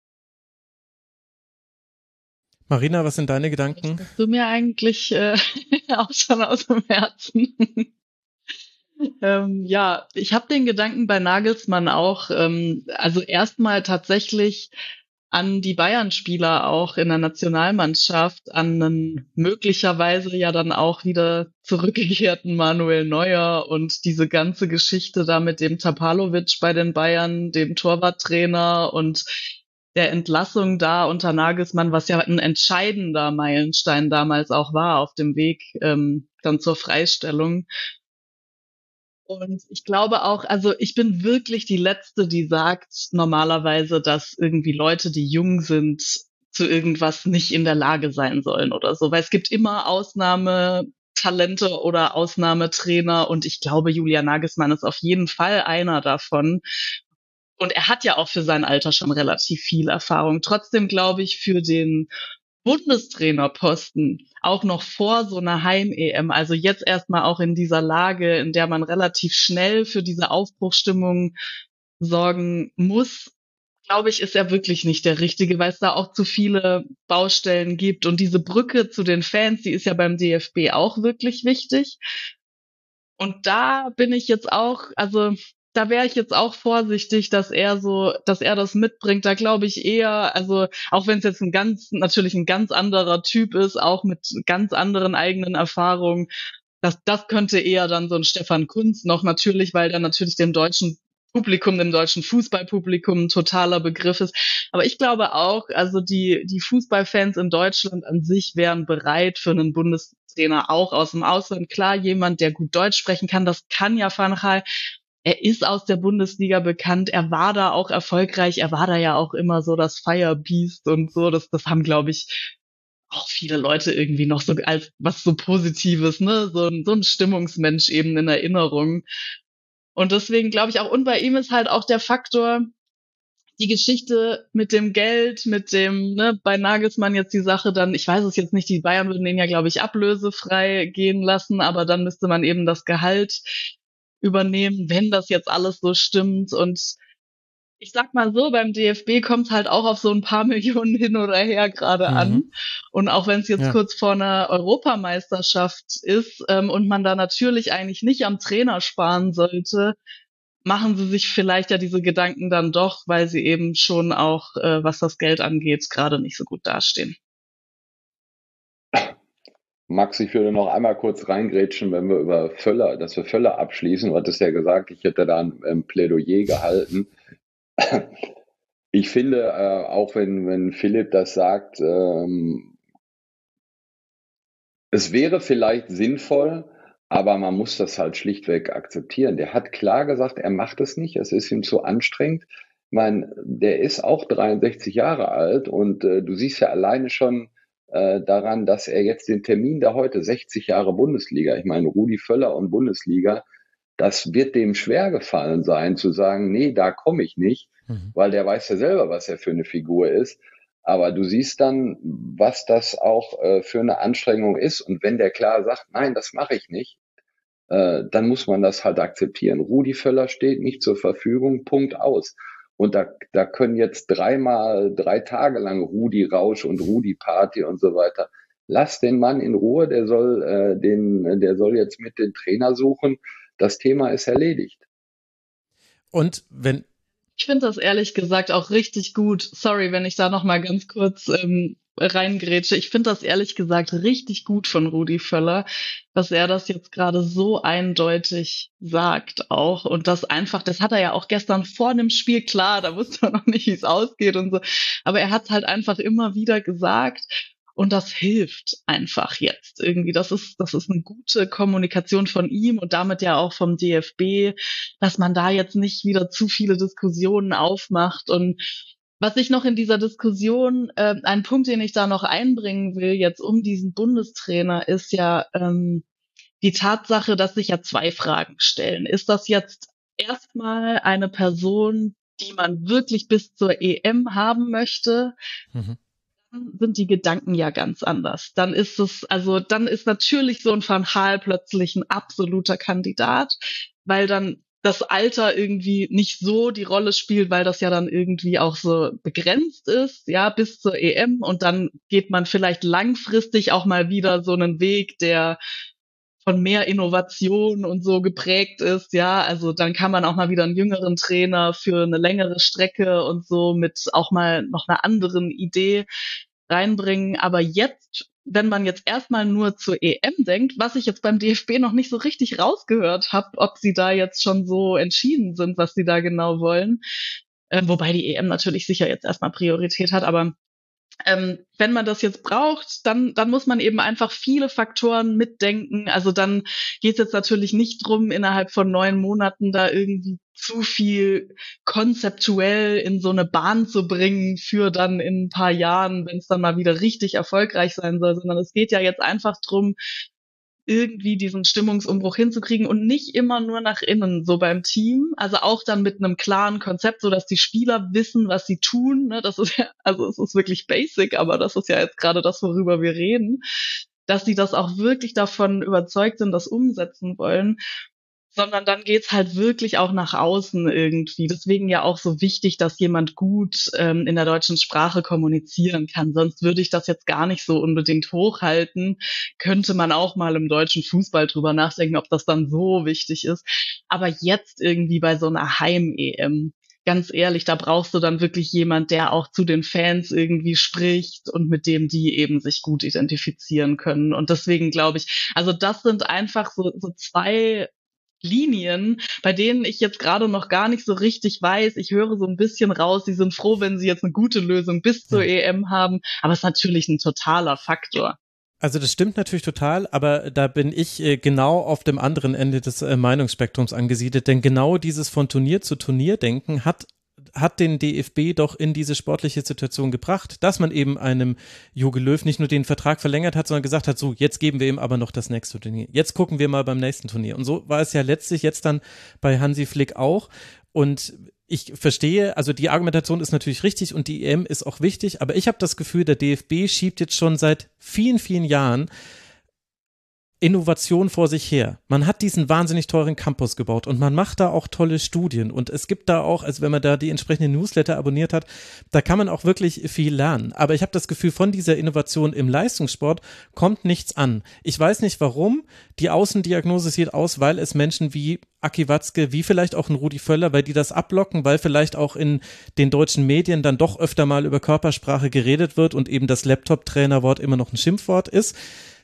Marina, was sind deine Gedanken? Hast du mir eigentlich äh, auch schon aus dem Herzen? ähm, ja, ich habe den Gedanken bei Nagelsmann auch, ähm, also erstmal tatsächlich an die Bayern-Spieler auch in der Nationalmannschaft, an einen möglicherweise ja dann auch wieder zurückgekehrten Manuel Neuer und diese ganze Geschichte da mit dem Tapalovic bei den Bayern, dem Torwarttrainer und der Entlassung da unter Nagelsmann, was ja ein entscheidender Meilenstein damals auch war auf dem Weg ähm, dann zur Freistellung. Und ich glaube auch, also ich bin wirklich die Letzte, die sagt normalerweise, dass irgendwie Leute, die jung sind, zu irgendwas nicht in der Lage sein sollen oder so. Weil es gibt immer Ausnahmetalente oder Ausnahmetrainer und ich glaube, Julian Nagelsmann ist auf jeden Fall einer davon. Und er hat ja auch für sein Alter schon relativ viel Erfahrung. Trotzdem glaube ich, für den Bundestrainerposten, auch noch vor so einer Heim-E M, also jetzt erstmal auch in dieser Lage, in der man relativ schnell für diese Aufbruchstimmung sorgen muss, glaube ich, ist er wirklich nicht der Richtige, weil es da auch zu viele Baustellen gibt. Und diese Brücke zu den Fans, die ist ja beim D F B auch wirklich wichtig. Und da bin ich jetzt auch, also da wäre ich jetzt auch vorsichtig, dass er so, dass er das mitbringt. Da glaube ich eher, also auch wenn es jetzt ein ganz, natürlich ein ganz anderer Typ ist, auch mit ganz anderen eigenen Erfahrungen, dass das könnte eher dann so ein Stefan Kuntz noch natürlich, weil der natürlich dem deutschen Publikum, dem deutschen Fußballpublikum ein totaler Begriff ist. Aber ich glaube auch, also die, die Fußballfans in Deutschland an sich wären bereit für einen Bundestrainer auch aus dem Ausland. Klar, jemand, der gut Deutsch sprechen kann, das kann ja Van Gaal. Er ist aus der Bundesliga bekannt, er war da auch erfolgreich, er war da ja auch immer so das Firebeast und so, das, das haben, glaube ich, auch viele Leute irgendwie noch so als was so Positives, ne, so ein, so ein Stimmungsmensch eben in Erinnerung. Und deswegen glaube ich auch, und bei ihm ist halt auch der Faktor, die Geschichte mit dem Geld, mit dem, ne, bei Nagelsmann jetzt die Sache dann, ich weiß es jetzt nicht, die Bayern würden den ja, glaube ich, ablösefrei gehen lassen, aber dann müsste man eben das Gehalt übernehmen, wenn das jetzt alles so stimmt. Und ich sag mal so, beim D F B kommt es halt auch auf so ein paar Millionen hin oder her gerade Mhm. an. Und auch wenn es jetzt Ja. kurz vor einer Europameisterschaft ist ähm, und man da natürlich eigentlich nicht am Trainer sparen sollte, machen sie sich vielleicht ja diese Gedanken dann doch, weil sie eben schon auch, äh, was das Geld angeht, gerade nicht so gut dastehen. Max, ich würde noch einmal kurz reingrätschen, wenn wir über Völler, dass wir Völler abschließen. Du hattest ja gesagt, ich hätte da ein, ein Plädoyer gehalten. Ich finde, äh, auch wenn, wenn Philipp das sagt, ähm, es wäre vielleicht sinnvoll, aber man muss das halt schlichtweg akzeptieren. Der hat klar gesagt, er macht es nicht, es ist ihm zu anstrengend. Ich meine, der ist auch dreiundsechzig Jahre alt und äh, du siehst ja alleine schon äh, daran, dass er jetzt den Termin da heute, sechzig Jahre Bundesliga, ich meine, Rudi Völler und Bundesliga, das wird dem schwer gefallen sein, zu sagen, nee, da komme ich nicht, Mhm. weil der weiß ja selber, was er für eine Figur ist. Aber du siehst dann, was das auch äh, für eine Anstrengung ist. Und wenn der klar sagt, nein, das mache ich nicht, äh, dann muss man das halt akzeptieren. Rudi Völler steht nicht zur Verfügung, Punkt aus. Und da, da können jetzt dreimal, drei Tage lang Rudi Rausch und Rudi Party und so weiter. Lass den Mann in Ruhe, der soll, äh, den, der soll jetzt mit den Trainer suchen. Das Thema ist erledigt. Und wenn, Ich finde das ehrlich gesagt auch richtig gut. Sorry, wenn ich da noch mal ganz kurz ähm, reingrätsche. Ich finde das ehrlich gesagt richtig gut von Rudi Völler, dass er das jetzt gerade so eindeutig sagt auch. Und das einfach, das hat er ja auch gestern vor dem Spiel, klar, da wusste er noch nicht, wie es ausgeht und so. Aber er hat es halt einfach immer wieder gesagt. Und das hilft einfach jetzt irgendwie. Das ist, das ist eine gute Kommunikation von ihm und damit ja auch vom D F B, dass man da jetzt nicht wieder zu viele Diskussionen aufmacht. Und was ich noch in dieser Diskussion, äh, ein Punkt, den ich da noch einbringen will, jetzt um diesen Bundestrainer, ist ja ähm, die Tatsache, dass sich ja zwei Fragen stellen. Ist das jetzt erstmal eine Person, die man wirklich bis zur E M haben möchte? Mhm. Dann sind die Gedanken ja ganz anders. Dann ist es, also dann ist natürlich so ein Van Gaal plötzlich ein absoluter Kandidat, weil dann das Alter irgendwie nicht so die Rolle spielt, weil das ja dann irgendwie auch so begrenzt ist, ja, bis zur E M, und dann geht man vielleicht langfristig auch mal wieder so einen Weg, der von mehr Innovation und so geprägt ist, ja, also dann kann man auch mal wieder einen jüngeren Trainer für eine längere Strecke und so mit auch mal noch einer anderen Idee reinbringen. Aber jetzt, wenn man jetzt erstmal nur zur E M denkt, was ich jetzt beim D F B noch nicht so richtig rausgehört habe, ob sie da jetzt schon so entschieden sind, was sie da genau wollen, äh, wobei die E M natürlich sicher jetzt erstmal Priorität hat, aber Ähm, wenn man das jetzt braucht, dann dann muss man eben einfach viele Faktoren mitdenken. Also dann geht es jetzt natürlich nicht drum, innerhalb von neun Monaten da irgendwie zu viel konzeptuell in so eine Bahn zu bringen für dann in ein paar Jahren, wenn es dann mal wieder richtig erfolgreich sein soll, sondern es geht ja jetzt einfach drum, irgendwie diesen Stimmungsumbruch hinzukriegen und nicht immer nur nach innen, so beim Team. Also auch dann mit einem klaren Konzept, so dass die Spieler wissen, was sie tun. Ne? Das ist ja, also es ist wirklich basic, aber das ist ja jetzt gerade das, worüber wir reden, dass sie das auch wirklich davon überzeugt sind, das umsetzen wollen. Sondern dann geht's halt wirklich auch nach außen irgendwie. Deswegen ja auch so wichtig, dass jemand gut ähm, in der deutschen Sprache kommunizieren kann. Sonst würde ich das jetzt gar nicht so unbedingt hochhalten. Könnte man auch mal im deutschen Fußball drüber nachdenken, ob das dann so wichtig ist. Aber jetzt irgendwie bei so einer Heim-E M, ganz ehrlich, da brauchst du dann wirklich jemand, der auch zu den Fans irgendwie spricht und mit dem die eben sich gut identifizieren können. Und deswegen glaube ich, also das sind einfach so, so zwei Linien, bei denen ich jetzt gerade noch gar nicht so richtig weiß. Ich höre so ein bisschen raus, sie sind froh, wenn sie jetzt eine gute Lösung bis zur E M haben, aber es ist natürlich ein totaler Faktor. Also das stimmt natürlich total, aber da bin ich äh, genau auf dem anderen Ende des äh, Meinungsspektrums angesiedelt, denn genau dieses von Turnier zu Turnier denken hat hat den D F B doch in diese sportliche Situation gebracht, dass man eben einem Jogi Löw nicht nur den Vertrag verlängert hat, sondern gesagt hat, so, jetzt geben wir ihm aber noch das nächste Turnier. Jetzt gucken wir mal beim nächsten Turnier. Und so war es ja letztlich jetzt dann bei Hansi Flick auch. Und ich verstehe, also die Argumentation ist natürlich richtig und die E M ist auch wichtig, aber ich habe das Gefühl, der D F B schiebt jetzt schon seit vielen, vielen Jahren Innovation vor sich her. Man hat diesen wahnsinnig teuren Campus gebaut und man macht da auch tolle Studien und es gibt da auch, also wenn man da die entsprechenden Newsletter abonniert hat, da kann man auch wirklich viel lernen. Aber ich habe das Gefühl, von dieser Innovation im Leistungssport kommt nichts an. Ich weiß nicht warum. Die Außendiagnose sieht aus, weil es Menschen wie Aki Watzke, wie vielleicht auch ein Rudi Völler, weil die das ablocken, weil vielleicht auch in den deutschen Medien dann doch öfter mal über Körpersprache geredet wird und eben das Laptop-Trainerwort immer noch ein Schimpfwort ist.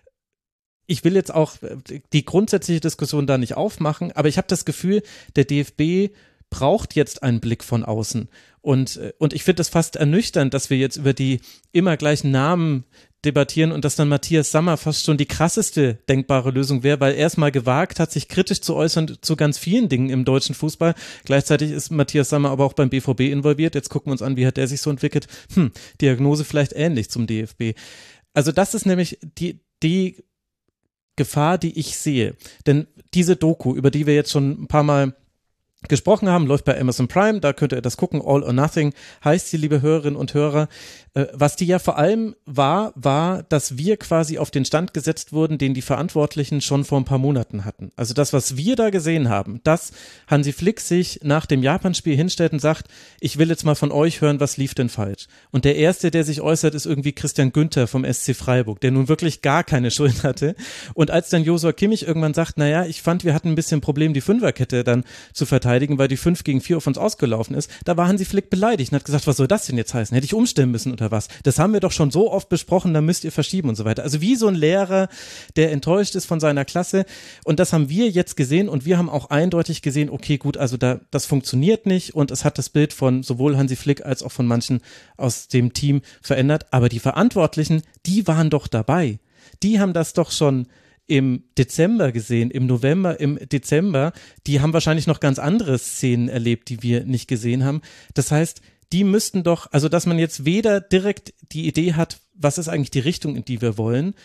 Ich will jetzt auch die grundsätzliche Diskussion da nicht aufmachen, aber ich habe das Gefühl, der D F B braucht jetzt einen Blick von außen. Und, und ich finde es fast ernüchternd, dass wir jetzt über die immer gleichen Namen debattieren und dass dann Matthias Sammer fast schon die krasseste denkbare Lösung wäre, weil er es mal gewagt hat, sich kritisch zu äußern zu ganz vielen Dingen im deutschen Fußball. Gleichzeitig ist Matthias Sammer aber auch beim B V B involviert. Jetzt gucken wir uns an, wie hat er sich so entwickelt. Hm, Diagnose vielleicht ähnlich zum D F B. Also das ist nämlich die, die Gefahr, die ich sehe. Denn diese Doku, über die wir jetzt schon ein paar Mal gesprochen haben, läuft bei Amazon Prime, da könnt ihr das gucken, All or Nothing heißt sie, liebe Hörerinnen und Hörer. Äh, was die ja vor allem war, war, dass wir quasi auf den Stand gesetzt wurden, den die Verantwortlichen schon vor ein paar Monaten hatten. Also das, was wir da gesehen haben, dass Hansi Flick sich nach dem Japan-Spiel hinstellt und sagt, ich will jetzt mal von euch hören, was lief denn falsch? Und der Erste, der sich äußert, ist irgendwie Christian Günther vom S C Freiburg, der nun wirklich gar keine Schuld hatte. Und als dann Joshua Kimmich irgendwann sagt, naja, ich fand, wir hatten ein bisschen ein Problem, die Fünferkette dann zu verteidigen, weil die fünf gegen vier auf uns ausgelaufen ist, da war Hansi Flick beleidigt und hat gesagt, was soll das denn jetzt heißen? Hätte ich umstellen müssen oder was? Das haben wir doch schon so oft besprochen, da müsst ihr verschieben und so weiter. Also wie so ein Lehrer, der enttäuscht ist von seiner Klasse, und das haben wir jetzt gesehen und wir haben auch eindeutig gesehen, okay, gut, also da, das funktioniert nicht und es hat das Bild von sowohl Hansi Flick als auch von manchen aus dem Team verändert, aber die Verantwortlichen, die waren doch dabei. Die haben das doch schon im Dezember gesehen, im November, im Dezember, die haben wahrscheinlich noch ganz andere Szenen erlebt, die wir nicht gesehen haben. Das heißt, die müssten doch, also dass man jetzt weder direkt die Idee hat, was ist eigentlich die Richtung, in die wir wollen,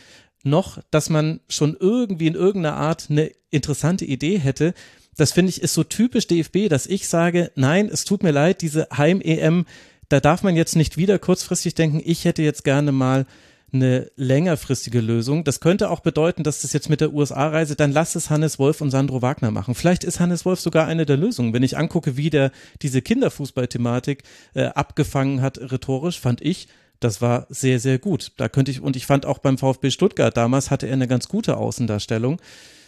noch, dass man schon irgendwie in irgendeiner Art eine interessante Idee hätte. Das finde ich ist so typisch D F B, dass ich sage, nein, es tut mir leid, diese Heim-E M, da darf man jetzt nicht wieder kurzfristig denken, ich hätte jetzt gerne mal eine längerfristige Lösung. Das könnte auch bedeuten, dass das jetzt mit der U S A-Reise, dann lass es Hannes Wolf und Sandro Wagner machen. Vielleicht ist Hannes Wolf sogar eine der Lösungen. Wenn ich angucke, wie der diese Kinderfußball-Thematik äh, abgefangen hat, rhetorisch, fand ich, das war sehr, sehr gut. Da könnte ich, und ich fand auch beim VfB Stuttgart damals hatte er eine ganz gute Außendarstellung.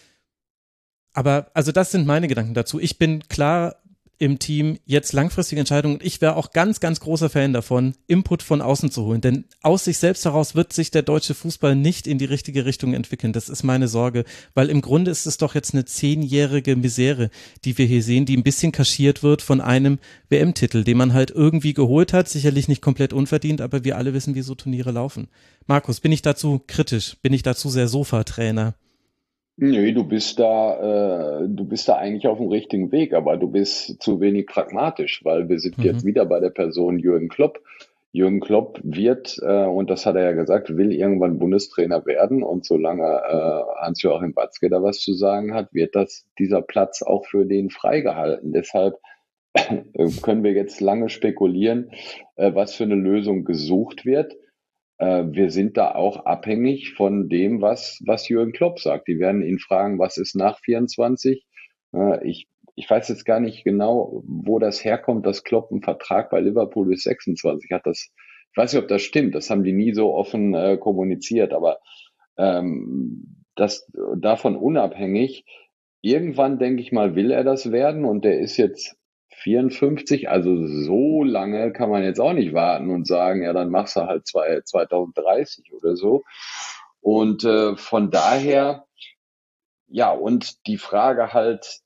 Aber, also das sind meine Gedanken dazu. Ich bin klar im Team jetzt langfristige Entscheidungen. Ich wäre auch ganz, ganz großer Fan davon, Input von außen zu holen. Denn aus sich selbst heraus wird sich der deutsche Fußball nicht in die richtige Richtung entwickeln. Das ist meine Sorge. Weil im Grunde ist es doch jetzt eine zehnjährige Misere, die wir hier sehen, die ein bisschen kaschiert wird von einem W M-Titel, den man halt irgendwie geholt hat. Sicherlich nicht komplett unverdient, aber wir alle wissen, wie so Turniere laufen. Markus, bin ich dazu kritisch? Bin ich dazu sehr Sofa-Trainer? Nö, du bist da, äh, du bist da eigentlich auf dem richtigen Weg, aber du bist zu wenig pragmatisch, weil wir sind Mhm. jetzt wieder bei der Person Jürgen Klopp. Jürgen Klopp wird, äh, und das hat er ja gesagt, will irgendwann Bundestrainer werden, und solange äh, Hans-Joachim Watzke da was zu sagen hat, wird das dieser Platz auch für den freigehalten. Deshalb äh, können wir jetzt lange spekulieren, äh, was für eine Lösung gesucht wird. Äh, wir sind da auch abhängig von dem, was, was Jürgen Klopp sagt. Die werden ihn fragen, was ist nach vierundzwanzig? Äh, ich, ich weiß jetzt gar nicht genau, wo das herkommt, dass Klopp einen Vertrag bei Liverpool bis sechsundzwanzig hat. Das, ich weiß nicht, ob das stimmt. Das haben die nie so offen äh, kommuniziert. Aber ähm, das davon unabhängig, irgendwann, denke ich mal, will er das werden. Und der ist jetzt vierundfünfzig, also so lange kann man jetzt auch nicht warten und sagen, ja, dann machst du halt zwei, zweitausenddreißig oder so. Und äh, von daher, ja, und die Frage halt,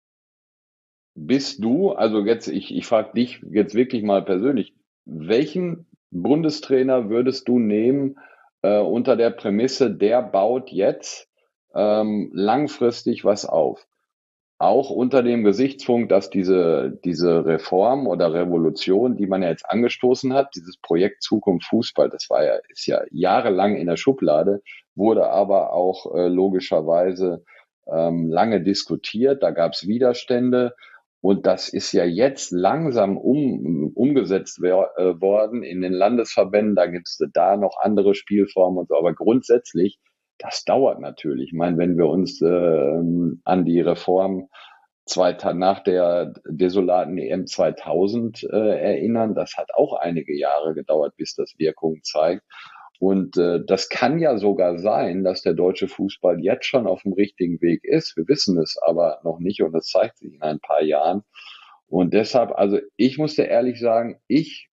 bist du, also jetzt, ich, ich frage dich jetzt wirklich mal persönlich, welchen Bundestrainer würdest du nehmen äh, unter der Prämisse, der baut jetzt ähm, langfristig was auf? Auch unter dem Gesichtspunkt, dass diese, diese Reform oder Revolution, die man ja jetzt angestoßen hat, dieses Projekt Zukunft Fußball, das war ja, ist ja jahrelang in der Schublade, wurde aber auch äh, logischerweise ähm, lange diskutiert, da gab es Widerstände, und das ist ja jetzt langsam um, umgesetzt wer, äh, worden in den Landesverbänden, da gibt es da noch andere Spielformen und so, aber grundsätzlich, das dauert natürlich. Ich meine, wenn wir uns äh, an die Reform zwei, nach der desolaten E M zweitausend äh, erinnern, das hat auch einige Jahre gedauert, bis das Wirkung zeigt. Und äh, das kann ja sogar sein, dass der deutsche Fußball jetzt schon auf dem richtigen Weg ist. Wir wissen es aber noch nicht, und das zeigt sich in ein paar Jahren. Und deshalb, also ich muss dir ehrlich sagen, ich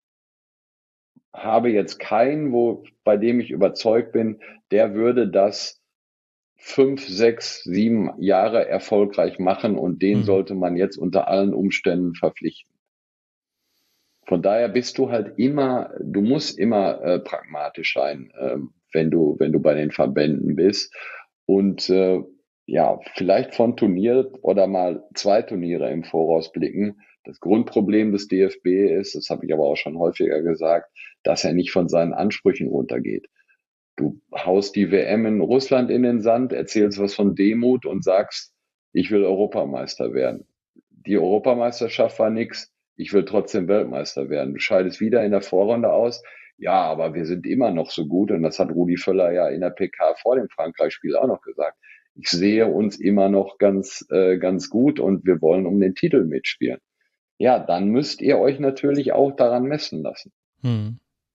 habe jetzt keinen, wo, bei dem ich überzeugt bin, der würde das fünf, sechs, sieben Jahre erfolgreich machen, und den Mhm. sollte man jetzt unter allen Umständen verpflichten. Von daher bist du halt immer, du musst immer äh, pragmatisch sein, äh, wenn du, wenn du bei den Verbänden bist. Und äh, ja, vielleicht von Turnier oder mal zwei Turniere im Voraus blicken. Das Grundproblem des D F B ist, das habe ich aber auch schon häufiger gesagt, dass er nicht von seinen Ansprüchen runtergeht. Du haust die W M in Russland in den Sand, erzählst was von Demut und sagst, ich will Europameister werden. Die Europameisterschaft war nix, ich will trotzdem Weltmeister werden. Du scheidest wieder in der Vorrunde aus. Ja, aber wir sind immer noch so gut, und das hat Rudi Völler ja in der P K vor dem Frankreich-Spiel auch noch gesagt. Ich sehe uns immer noch ganz, äh, ganz gut, und wir wollen um den Titel mitspielen. Ja, dann müsst ihr euch natürlich auch daran messen lassen. Hm.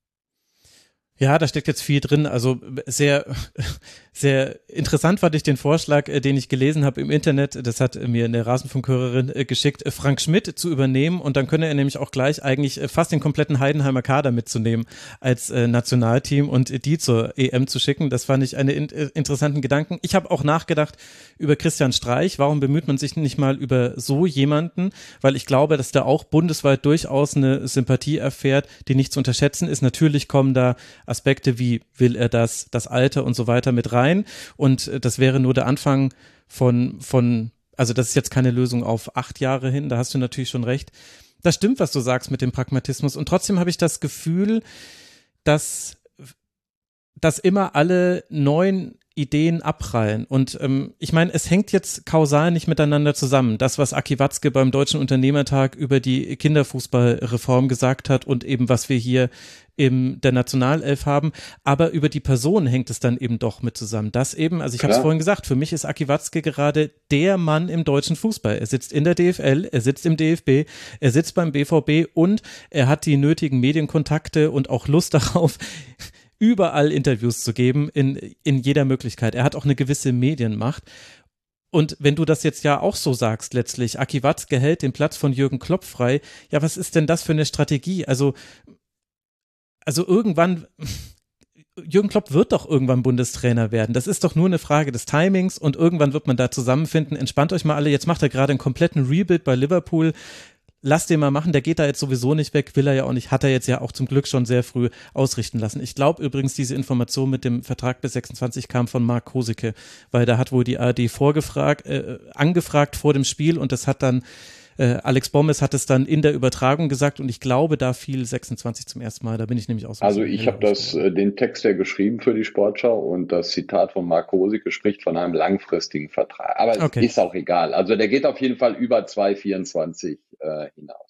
Ja, da steckt jetzt viel drin. Also sehr, sehr interessant fand ich den Vorschlag, äh, den ich gelesen habe im Internet. Das hat mir eine Rasenfunkhörerin äh, geschickt, äh, Frank Schmidt zu übernehmen, und dann könne er nämlich auch gleich eigentlich äh, fast den kompletten Heidenheimer Kader mitzunehmen als äh, Nationalteam und äh, die zur E M zu schicken. Das fand ich einen in, äh, interessanten Gedanken. Ich habe auch nachgedacht über Christian Streich. Warum bemüht man sich nicht mal über so jemanden? Weil ich glaube, dass der auch bundesweit durchaus eine Sympathie erfährt, die nicht zu unterschätzen ist. Natürlich kommen da Aspekte wie, will er das, das Alter und so weiter mit rein, und das wäre nur der Anfang von, von, also das ist jetzt keine Lösung auf acht Jahre hin, da hast du natürlich schon recht. Das stimmt, was du sagst mit dem Pragmatismus, und trotzdem habe ich das Gefühl, dass, dass immer alle neuen Ideen abprallen. Und ähm, ich meine, es hängt jetzt kausal nicht miteinander zusammen. Das, was Aki Watzke beim Deutschen Unternehmertag über die Kinderfußballreform gesagt hat und eben was wir hier in der Nationalelf haben, aber über die Person hängt es dann eben doch mit zusammen. Das eben, also ich habe es vorhin gesagt, für mich ist Aki Watzke gerade der Mann im deutschen Fußball. Er sitzt in der D F L, er sitzt im D F B, er sitzt beim B V B und er hat die nötigen Medienkontakte und auch Lust darauf, überall Interviews zu geben, in, in jeder Möglichkeit. Er hat auch eine gewisse Medienmacht. Und wenn du das jetzt ja auch so sagst letztlich, Aki Watzke hält den Platz von Jürgen Klopp frei, ja, was ist denn das für eine Strategie? Also, also irgendwann, Jürgen Klopp wird doch irgendwann Bundestrainer werden. Das ist doch nur eine Frage des Timings und irgendwann wird man da zusammenfinden. Entspannt euch mal alle, jetzt macht er gerade einen kompletten Rebuild bei Liverpool. Lass den mal machen, der geht da jetzt sowieso nicht weg, will er ja auch nicht, hat er jetzt ja auch zum Glück schon sehr früh ausrichten lassen. Ich glaube übrigens, diese Information mit dem Vertrag bis sechsundzwanzig kam von Marc Kosicke, weil da hat wohl die A R D vorgefragt, äh, angefragt vor dem Spiel und das hat dann, äh, Alex Bommes hat es dann in der Übertragung gesagt und ich glaube, da fiel sechsundzwanzig zum ersten Mal, da bin ich nämlich auch so. Also ich habe das, äh, den Text ja geschrieben für die Sportschau und das Zitat von Marc Kosicke spricht von einem langfristigen Vertrag. Aber es Okay. ist auch egal. Also der geht auf jeden Fall über zwanzig vierundzwanzig äh, hinaus.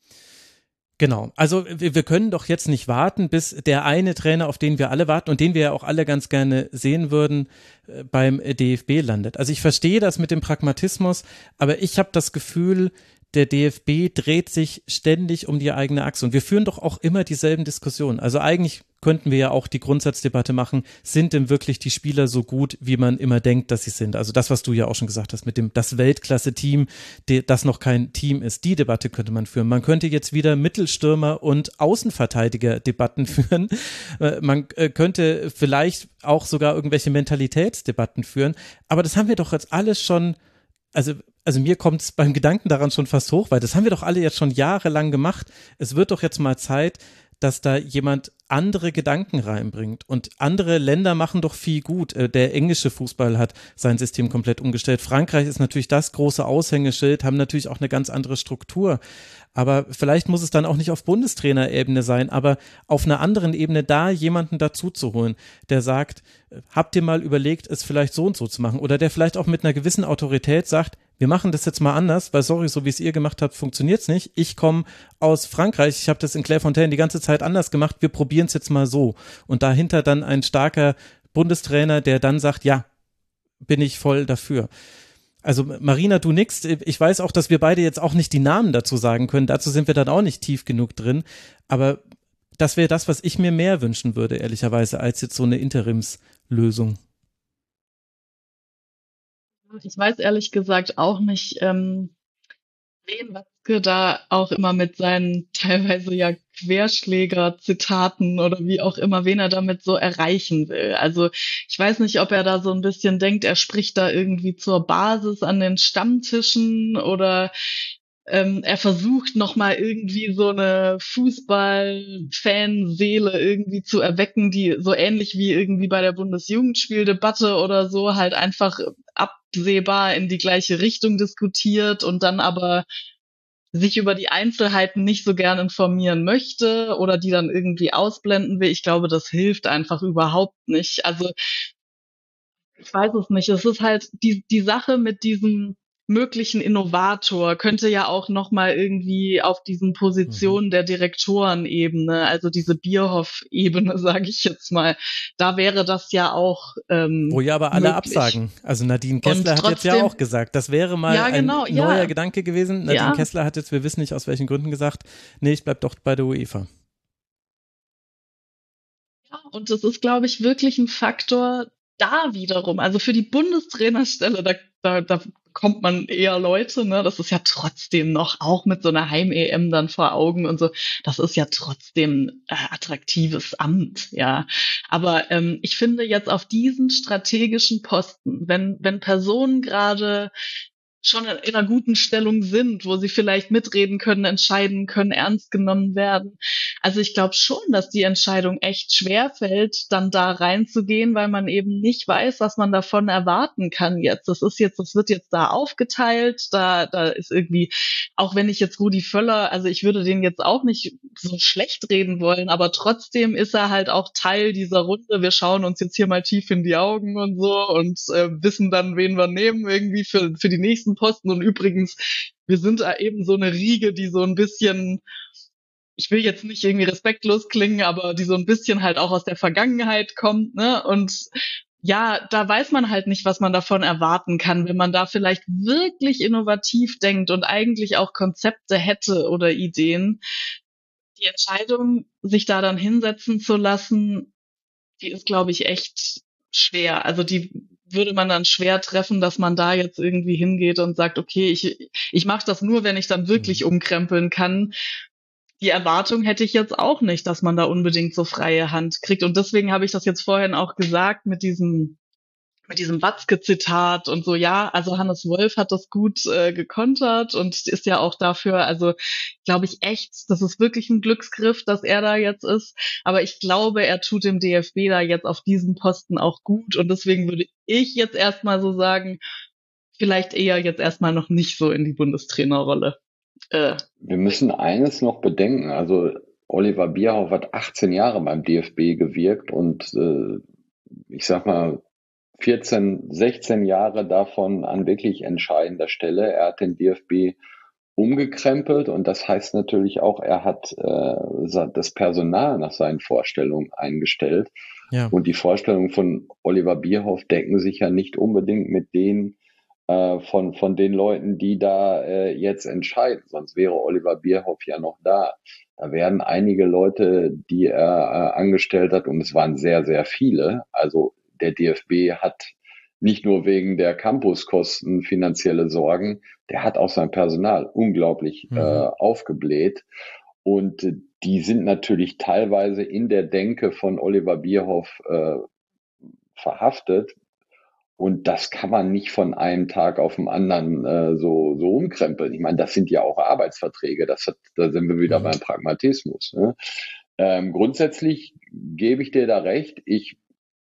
Genau, also wir, wir können doch jetzt nicht warten, bis der eine Trainer, auf den wir alle warten und den wir ja auch alle ganz gerne sehen würden, äh, beim D F B landet. Also ich verstehe das mit dem Pragmatismus, aber ich habe das Gefühl, der D F B dreht sich ständig um die eigene Achse und wir führen doch auch immer dieselben Diskussionen. Also eigentlich könnten wir ja auch die Grundsatzdebatte machen, sind denn wirklich die Spieler so gut, wie man immer denkt, dass sie sind? Also das, was du ja auch schon gesagt hast mit dem, das Weltklasse-Team, die, das noch kein Team ist, die Debatte könnte man führen. Man könnte jetzt wieder Mittelstürmer und Außenverteidiger-Debatten führen. Man könnte vielleicht auch sogar irgendwelche Mentalitätsdebatten führen. Aber das haben wir doch jetzt alles schon, also Also mir kommt es beim Gedanken daran schon fast hoch, weil das haben wir doch alle jetzt schon jahrelang gemacht. Es wird doch jetzt mal Zeit, dass da jemand andere Gedanken reinbringt. Und andere Länder machen doch viel gut. Der englische Fußball hat sein System komplett umgestellt. Frankreich ist natürlich das große Aushängeschild, haben natürlich auch eine ganz andere Struktur. Aber vielleicht muss es dann auch nicht auf Bundestrainerebene sein, aber auf einer anderen Ebene da jemanden dazu zu holen, der sagt, habt ihr mal überlegt, es vielleicht so und so zu machen? Oder der vielleicht auch mit einer gewissen Autorität sagt, wir machen das jetzt mal anders, weil sorry, so wie es ihr gemacht habt, funktioniert's nicht. Ich komme aus Frankreich, ich habe das in Clairefontaine die ganze Zeit anders gemacht, wir probieren es jetzt mal so. Und dahinter dann ein starker Bundestrainer, der dann sagt, ja, bin ich voll dafür. Also Marina, du nix. Ich weiß auch, dass wir beide jetzt auch nicht die Namen dazu sagen können. Dazu sind wir dann auch nicht tief genug drin. Aber das wäre das, was ich mir mehr wünschen würde, ehrlicherweise, als jetzt so eine Interimslösung. Ich weiß ehrlich gesagt auch nicht, ähm, wen Watzke da auch immer mit seinen teilweise ja Querschläger-Zitaten oder wie auch immer, wen er damit so erreichen will. Also ich weiß nicht, ob er da so ein bisschen denkt, er spricht da irgendwie zur Basis an den Stammtischen oder ähm, er versucht nochmal irgendwie so eine Fußball-Fanseele irgendwie zu erwecken, die so ähnlich wie irgendwie bei der Bundesjugendspieldebatte oder so halt einfach absehbar in die gleiche Richtung diskutiert und dann aber sich über die Einzelheiten nicht so gern informieren möchte oder die dann irgendwie ausblenden will. Ich glaube, das hilft einfach überhaupt nicht. Also ich weiß es nicht. Es ist halt die die Sache mit diesem möglichen Innovator könnte ja auch noch mal irgendwie auf diesen Positionen der Direktorenebene, also diese Bierhoff-Ebene, sage ich jetzt mal, da wäre das ja auch ähm, Wo ja aber alle möglich. absagen. Also Nadine Kessler hat jetzt ja trotzdem- auch gesagt, das wäre mal Ja, genau, ein ja. neuer Gedanke gewesen. Nadine Ja. Kessler hat jetzt, wir wissen nicht aus welchen Gründen gesagt, nee, ich bleib doch bei der UEFA. Ja, und das ist, glaube ich, wirklich ein Faktor da wiederum. Also für die Bundestrainerstelle, da, da, da kommt man eher Leute, ne? Das ist ja trotzdem noch, auch mit so einer Heim-E M dann vor Augen und so, das ist ja trotzdem äh, attraktives Amt, ja. Aber ähm, ich finde jetzt auf diesen strategischen Posten, wenn, wenn Personen gerade schon in, in einer guten Stellung sind, wo sie vielleicht mitreden können, entscheiden können, ernst genommen werden. Also ich glaube schon, dass die Entscheidung echt schwer fällt, dann da reinzugehen, weil man eben nicht weiß, was man davon erwarten kann jetzt. Das ist jetzt, das wird jetzt da aufgeteilt, da, da ist irgendwie, auch wenn ich jetzt Rudi Völler, also ich würde den jetzt auch nicht so schlecht reden wollen, aber trotzdem ist er halt auch Teil dieser Runde. Wir schauen uns jetzt hier mal tief in die Augen und so und äh, wissen dann, wen wir nehmen irgendwie für, für die nächsten Posten. Und übrigens, wir sind da eben so eine Riege, die so ein bisschen, ich will jetzt nicht irgendwie respektlos klingen, aber die so ein bisschen halt auch aus der Vergangenheit kommt, ne? Und ja, da weiß man halt nicht, was man davon erwarten kann, wenn man da vielleicht wirklich innovativ denkt und eigentlich auch Konzepte hätte oder Ideen. Die Entscheidung, sich da dann hinsetzen zu lassen, die ist, glaube ich, echt schwer. Also die würde man dann schwer treffen, dass man da jetzt irgendwie hingeht und sagt, okay, ich, ich mache das nur, wenn ich dann wirklich umkrempeln kann. Die Erwartung hätte ich jetzt auch nicht, dass man da unbedingt so freie Hand kriegt. Und deswegen habe ich das jetzt vorhin auch gesagt mit diesem mit diesem Watzke-Zitat und so, ja, also Hannes Wolf hat das gut äh, gekontert und ist ja auch dafür, also glaube ich echt, das ist wirklich ein Glücksgriff, dass er da jetzt ist, aber ich glaube, er tut dem D F B da jetzt auf diesem Posten auch gut und deswegen würde ich jetzt erstmal so sagen, vielleicht eher jetzt erstmal noch nicht so in die Bundestrainerrolle. Äh, Wir müssen eines noch bedenken, also Oliver Bierhoff hat achtzehn Jahre beim D F B gewirkt und äh, ich sag mal, vierzehn, sechzehn Jahre davon an wirklich entscheidender Stelle. Er hat den D F B umgekrempelt und das heißt natürlich auch, er hat äh, das Personal nach seinen Vorstellungen eingestellt. Ja. Und die Vorstellungen von Oliver Bierhoff decken sich ja nicht unbedingt mit denen äh, von, von den Leuten, die da äh, jetzt entscheiden. Sonst wäre Oliver Bierhoff ja noch da. Da werden einige Leute, die er äh, angestellt hat, und es waren sehr, sehr viele, also der D F B hat nicht nur wegen der Campuskosten finanzielle Sorgen, der hat auch sein Personal unglaublich mhm. äh, aufgebläht. Und äh, die sind natürlich teilweise in der Denke von Oliver Bierhoff äh, verhaftet. Und das kann man nicht von einem Tag auf den anderen äh, so, so umkrempeln. Ich meine, das sind ja auch Arbeitsverträge. Das hat, da sind wir wieder mhm. beim Pragmatismus. Ne? Ähm, grundsätzlich gebe ich dir da recht. Ich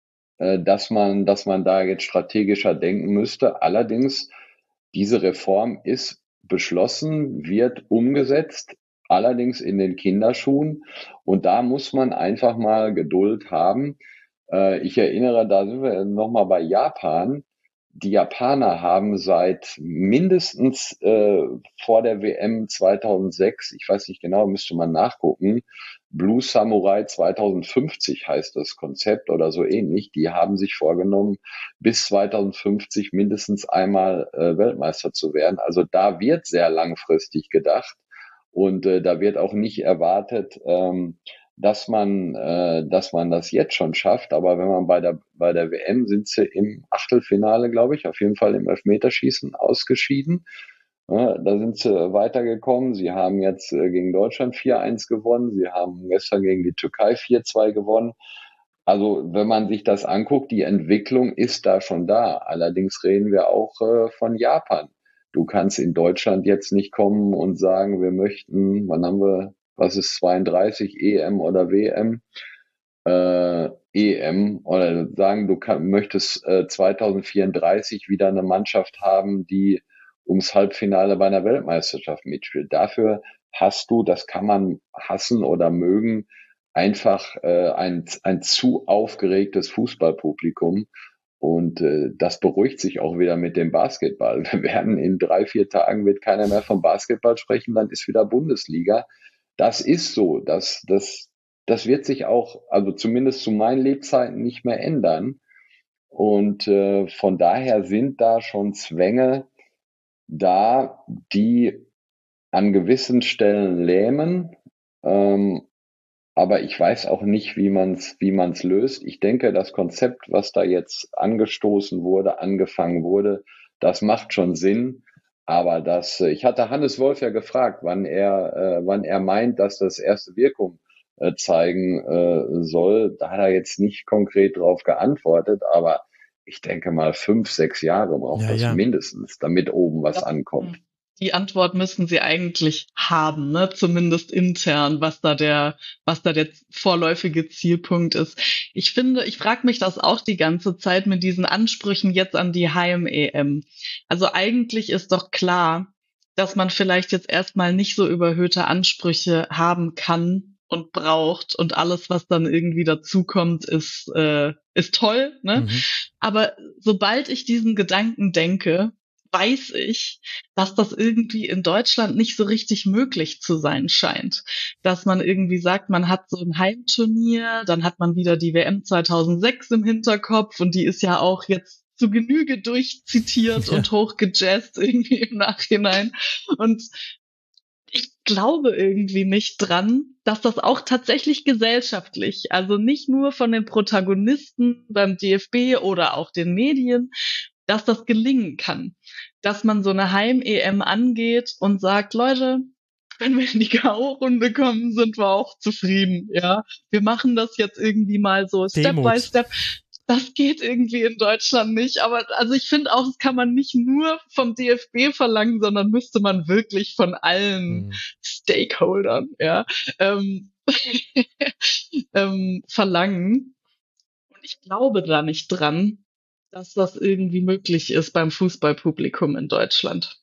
dass man, dass man da jetzt strategischer denken müsste. Allerdings, diese Reform ist beschlossen, wird umgesetzt, allerdings in den Kinderschuhen. Und da muss man einfach mal Geduld haben. Ich erinnere, da sind wir nochmal bei Japan. Die Japaner haben seit mindestens äh, vor der W M zweitausendsechs, ich weiß nicht genau, müsste man nachgucken, Blue Samurai zweitausendfünfzig heißt das Konzept oder so ähnlich. Die haben sich vorgenommen, bis zweitausendfünfzig mindestens einmal äh, Weltmeister zu werden. Also da wird sehr langfristig gedacht und äh, da wird auch nicht erwartet, ähm, dass man, äh, dass man das jetzt schon schafft. Aber wenn man bei der, bei der W M sind sie im Achtelfinale, glaube ich, auf jeden Fall im Elfmeterschießen ausgeschieden. Ja, da sind sie weitergekommen. Sie haben jetzt äh, gegen Deutschland vier eins gewonnen. Sie haben gestern gegen die Türkei vier zwei gewonnen. Also wenn man sich das anguckt, die Entwicklung ist da schon da. Allerdings reden wir auch äh, von Japan. Du kannst in Deutschland jetzt nicht kommen und sagen, wir möchten, wann haben wir, was ist zweiunddreißig, E M oder W M, äh, E M, oder sagen, du kann, möchtest äh, zweitausendvierunddreißig wieder eine Mannschaft haben, die ums Halbfinale bei einer Weltmeisterschaft mitspielt. Dafür hast du, das kann man hassen oder mögen, einfach äh, ein, ein zu aufgeregtes Fußballpublikum. Und äh, das beruhigt sich auch wieder mit dem Basketball. Wir werden in drei, vier Tagen wird keiner mehr vom Basketball sprechen, dann ist wieder Bundesliga. Das ist so. Das, das, das wird sich auch, also zumindest zu meinen Lebzeiten, nicht mehr ändern. Und äh, von daher sind da schon Zwänge da, die an gewissen Stellen lähmen. Ähm, aber ich weiß auch nicht, wie man es wie man's löst. Ich denke, das Konzept, was da jetzt angestoßen wurde, angefangen wurde, das macht schon Sinn. Aber das, ich hatte Hannes Wolf ja gefragt, wann er, äh, wann er meint, dass das erste Wirkung äh, zeigen äh, soll. Da hat er jetzt nicht konkret drauf geantwortet, aber ich denke mal, fünf, sechs Jahre braucht Ja, das ja. mindestens, damit oben was Ja. ankommt. Die Antwort müssen sie eigentlich haben, ne? Zumindest intern, was da der, was da der vorläufige Zielpunkt ist. Ich finde, ich frage mich das auch die ganze Zeit mit diesen Ansprüchen jetzt an die Heim-E M. Also eigentlich ist doch klar, dass man vielleicht jetzt erstmal nicht so überhöhte Ansprüche haben kann und braucht und alles, was dann irgendwie dazukommt, ist, äh, ist toll, ne? Mhm. Aber sobald ich diesen Gedanken denke, weiß ich, dass das irgendwie in Deutschland nicht so richtig möglich zu sein scheint. Dass man irgendwie sagt, man hat so ein Heimturnier, dann hat man wieder die W M zweitausendsechs im Hinterkopf und die ist ja auch jetzt zu Genüge durchzitiert Ja. und hochgejazzt irgendwie im Nachhinein. Und ich glaube irgendwie nicht dran, dass das auch tatsächlich gesellschaftlich, also nicht nur von den Protagonisten beim D F B oder auch den Medien, dass das gelingen kann. Dass man so eine Heim-E M angeht und sagt, Leute, wenn wir in die K O-Runde kommen, sind wir auch zufrieden, ja. Wir machen das jetzt irgendwie mal so Step Demut. by Step. Das geht irgendwie in Deutschland nicht. Aber also ich finde auch, das kann man nicht nur vom D F B verlangen, sondern müsste man wirklich von allen Mhm. Stakeholdern, ja, ähm, ähm, verlangen. Und ich glaube da nicht dran, dass das irgendwie möglich ist beim Fußballpublikum in Deutschland.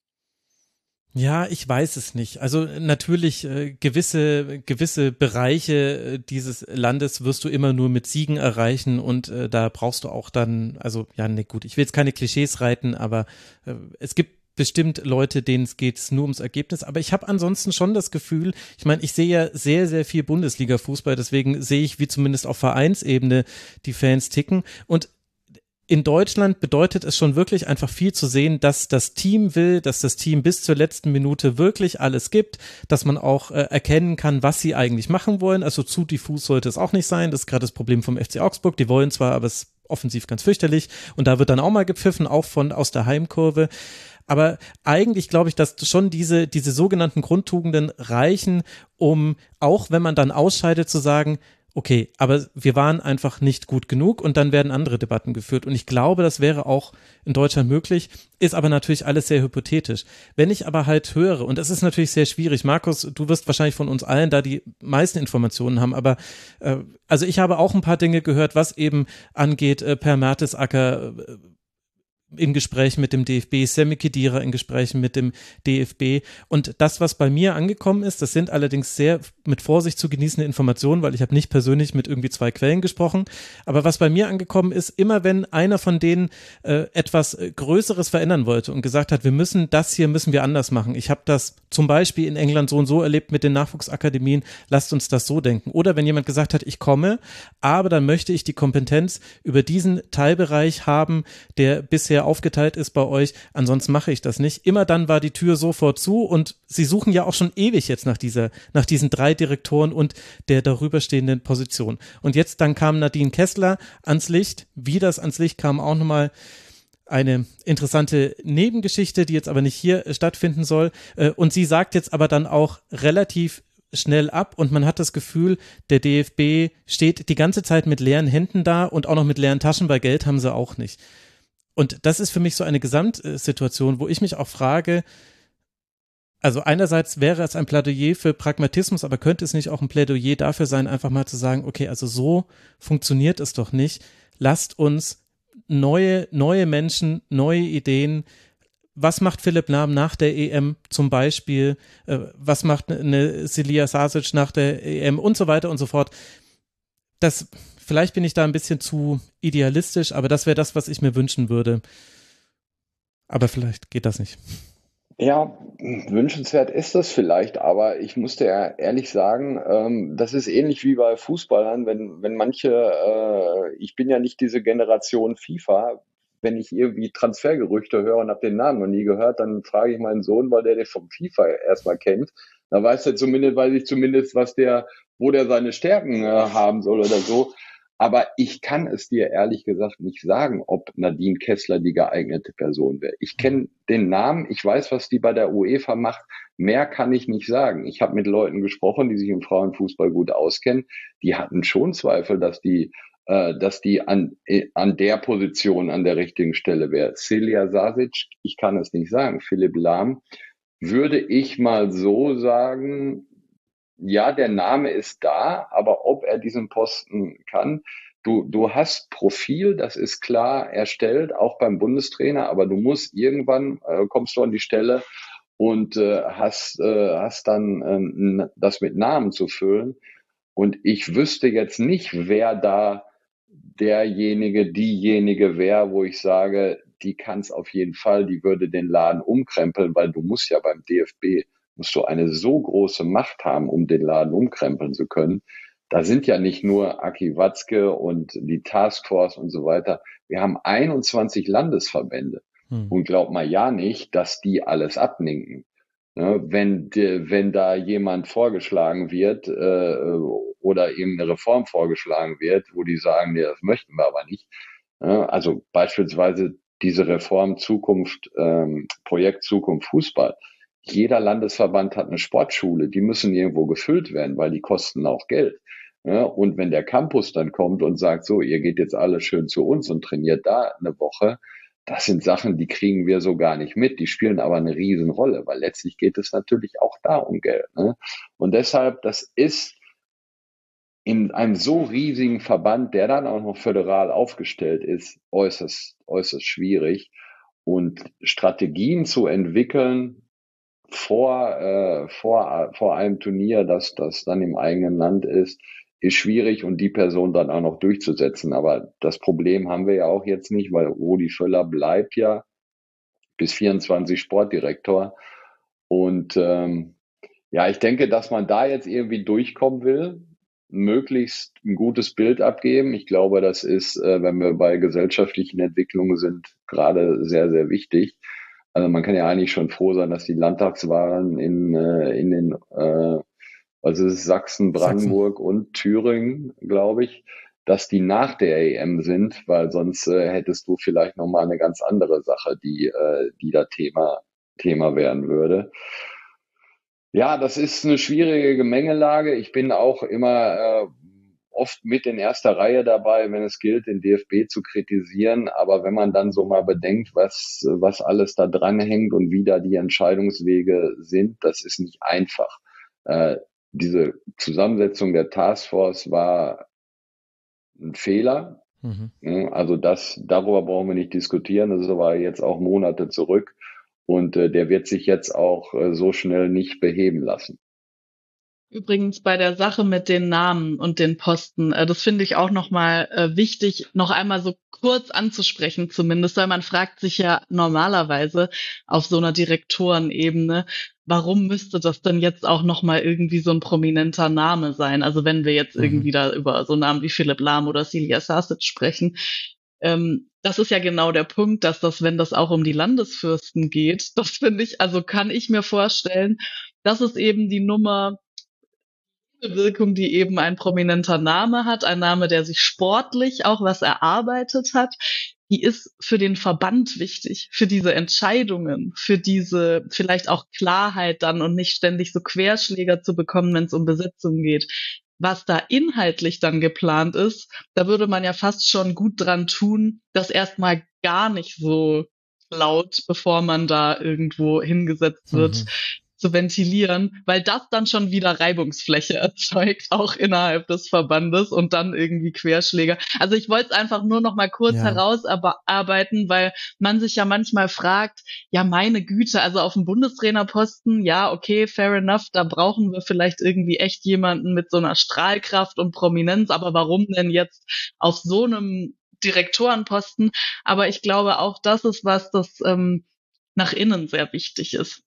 Ja, ich weiß es nicht. Also natürlich äh, gewisse gewisse Bereiche äh, dieses Landes wirst du immer nur mit Siegen erreichen und äh, da brauchst du auch dann, also ja, ne, gut, ich will jetzt keine Klischees reiten, aber äh, es gibt bestimmt Leute, denen es geht nur ums Ergebnis, aber ich habe ansonsten schon das Gefühl, ich meine, ich sehe ja sehr, sehr viel Bundesliga-Fußball, deswegen sehe ich, wie zumindest auf Vereinsebene die Fans ticken und in Deutschland bedeutet es schon wirklich einfach viel zu sehen, dass das Team will, dass das Team bis zur letzten Minute wirklich alles gibt, dass man auch äh, erkennen kann, was sie eigentlich machen wollen. Also zu diffus sollte es auch nicht sein. Das ist gerade das Problem vom F C Augsburg. Die wollen zwar, aber es ist offensiv ganz fürchterlich. Und da wird dann auch mal gepfiffen, auch von aus der Heimkurve. Aber eigentlich glaube ich, dass schon diese, diese sogenannten Grundtugenden reichen, um, auch wenn man dann ausscheidet, zu sagen, okay, aber wir waren einfach nicht gut genug und dann werden andere Debatten geführt. Und ich glaube, das wäre auch in Deutschland möglich, ist aber natürlich alles sehr hypothetisch. Wenn ich aber halt höre, und das ist natürlich sehr schwierig, Markus, du wirst wahrscheinlich von uns allen da die meisten Informationen haben, aber äh, also ich habe auch ein paar Dinge gehört, was eben angeht, äh, Per Mertesacker äh, in Gesprächen mit dem D F B, Sami Khedira in Gesprächen mit dem D F B und das, was bei mir angekommen ist, das sind allerdings sehr mit Vorsicht zu genießende Informationen, weil ich habe nicht persönlich mit irgendwie zwei Quellen gesprochen, aber was bei mir angekommen ist, immer wenn einer von denen äh, etwas Größeres verändern wollte und gesagt hat, wir müssen das hier, müssen wir anders machen. Ich habe das zum Beispiel in England so und so erlebt mit den Nachwuchsakademien, lasst uns das so denken. Oder wenn jemand gesagt hat, ich komme, aber dann möchte ich die Kompetenz über diesen Teilbereich haben, der bisher aufgeteilt ist bei euch, ansonsten mache ich das nicht. Immer dann war die Tür sofort zu und sie suchen ja auch schon ewig jetzt nach dieser, nach diesen drei Direktoren und der darüberstehenden Position. Und jetzt dann kam Nadine Kessler ans Licht, wie das ans Licht kam, auch nochmal eine interessante Nebengeschichte, die jetzt aber nicht hier stattfinden soll. Und sie sagt jetzt aber dann auch relativ schnell ab und man hat das Gefühl, der D F B steht die ganze Zeit mit leeren Händen da und auch noch mit leeren Taschen, weil Geld haben sie auch nicht. Und das ist für mich so eine Gesamtsituation, wo ich mich auch frage, also einerseits wäre es ein Plädoyer für Pragmatismus, aber könnte es nicht auch ein Plädoyer dafür sein, einfach mal zu sagen, okay, also so funktioniert es doch nicht. Lasst uns neue, neue Menschen, neue Ideen. Was macht Philipp Lahm nach der E M zum Beispiel? Was macht eine Celia Sasic nach der E M und so weiter und so fort? Das Vielleicht bin ich da ein bisschen zu idealistisch, aber das wäre das, was ich mir wünschen würde. Aber vielleicht geht das nicht. Ja, wünschenswert ist das vielleicht, aber ich muss dir ja ehrlich sagen, ähm, das ist ähnlich wie bei Fußballern, wenn, wenn manche, äh, ich bin ja nicht diese Generation FIFA, wenn ich irgendwie Transfergerüchte höre und habe den Namen noch nie gehört, dann frage ich meinen Sohn, weil der den vom FIFA erstmal kennt. Da weiß er zumindest, weiß ich zumindest, was der, wo der seine Stärken äh, haben soll oder so. Aber ich kann es dir ehrlich gesagt nicht sagen, ob Nadine Kessler die geeignete Person wäre. Ich kenne den Namen, ich weiß, was die bei der UEFA macht. Mehr kann ich nicht sagen. Ich habe mit Leuten gesprochen, die sich im Frauenfußball gut auskennen. Die hatten schon Zweifel, dass die äh, dass die an, an der Position an der richtigen Stelle wäre. Celia Sasic, ich kann es nicht sagen. Philipp Lahm, würde ich mal so sagen, ja, der Name ist da, aber ob er diesen Posten kann, du, du hast Profil, das ist klar erstellt, auch beim Bundestrainer, aber du musst irgendwann, äh, kommst du an die Stelle und äh, hast, äh, hast dann äh, das mit Namen zu füllen. Und ich wüsste jetzt nicht, wer da derjenige, diejenige wäre, wo ich sage, die kann es auf jeden Fall, die würde den Laden umkrempeln, weil du musst ja beim D F B, musst du eine so große Macht haben, um den Laden umkrempeln zu können. Da sind ja nicht nur Aki Watzke und die Taskforce und so weiter. Wir haben einundzwanzig Landesverbände. Hm. Und glaub mal ja nicht, dass die alles abnicken. Ne, wenn, wenn da jemand vorgeschlagen wird äh, oder irgendeine Reform vorgeschlagen wird, wo die sagen, nee, das möchten wir aber nicht. Ne, also beispielsweise diese Reform Zukunft, ähm, Projekt Zukunft Fußball. Jeder Landesverband hat eine Sportschule, die müssen irgendwo gefüllt werden, weil die kosten auch Geld. Ne, und wenn der Campus dann kommt und sagt, so, ihr geht jetzt alle schön zu uns und trainiert da eine Woche, das sind Sachen, die kriegen wir so gar nicht mit. Die spielen aber eine Riesenrolle, weil letztlich geht es natürlich auch da um Geld. Ne? Und deshalb, das ist in einem so riesigen Verband, der dann auch noch föderal aufgestellt ist, äußerst, äußerst schwierig. Und Strategien zu entwickeln vor, äh, vor, vor einem Turnier, das, das dann im eigenen Land ist, ist schwierig und die Person dann auch noch durchzusetzen. Aber das Problem haben wir ja auch jetzt nicht, weil Rudi Völler bleibt ja bis vierundzwanzig Sportdirektor. Und ähm, ja, ich denke, dass man da jetzt irgendwie durchkommen will, möglichst ein gutes Bild abgeben. Ich glaube, das ist, äh, wenn wir bei gesellschaftlichen Entwicklungen sind, gerade sehr, sehr wichtig. Also man kann ja eigentlich schon froh sein, dass die Landtagswahlen in, äh, in den äh, also es ist Sachsen, Brandenburg Sachsen. Und Thüringen, glaube ich, dass die nach der E M sind, weil sonst äh, hättest du vielleicht nochmal eine ganz andere Sache, die, äh, die da Thema, Thema werden würde. Ja, das ist eine schwierige Gemengelage. Ich bin auch immer äh, oft mit in erster Reihe dabei, wenn es gilt, den D F B zu kritisieren. Aber wenn man dann so mal bedenkt, was, was alles da dranhängt und wie da die Entscheidungswege sind, das ist nicht einfach. Äh, Diese Zusammensetzung der Taskforce war ein Fehler. Mhm. Also das, darüber brauchen wir nicht diskutieren. Das ist aber jetzt auch Monate zurück und äh, der wird sich jetzt auch äh, so schnell nicht beheben lassen. Übrigens bei der Sache mit den Namen und den Posten, äh, das finde ich auch nochmal äh, wichtig, noch einmal so kurz anzusprechen zumindest, weil man fragt sich ja normalerweise auf so einer Direktorenebene, warum müsste das denn jetzt auch nochmal irgendwie so ein prominenter Name sein? Also wenn wir jetzt mhm. irgendwie da über so Namen wie Philipp Lahm oder Celia Sasic sprechen, ähm, das ist ja genau der Punkt, dass das, wenn das auch um die Landesfürsten geht, das finde ich, also kann ich mir vorstellen, dass es eben die Nummer Wirkung, die eben ein prominenter Name hat, ein Name, der sich sportlich auch was erarbeitet hat, die ist für den Verband wichtig, für diese Entscheidungen, für diese vielleicht auch Klarheit dann und nicht ständig so Querschläger zu bekommen, wenn es um Besetzung geht. Was da inhaltlich dann geplant ist, da würde man ja fast schon gut dran tun, das erstmal gar nicht so laut, bevor man da irgendwo hingesetzt wird, mhm. zu ventilieren, weil das dann schon wieder Reibungsfläche erzeugt, auch innerhalb des Verbandes und dann irgendwie Querschläger. Also ich wollte es einfach nur noch mal kurz ja. herausarbeiten, weil man sich ja manchmal fragt, ja meine Güte, also auf dem Bundestrainerposten, ja okay, fair enough, da brauchen wir vielleicht irgendwie echt jemanden mit so einer Strahlkraft und Prominenz, aber warum denn jetzt auf so einem Direktorenposten? Aber ich glaube auch, das ist was, das ähm, nach innen sehr wichtig ist.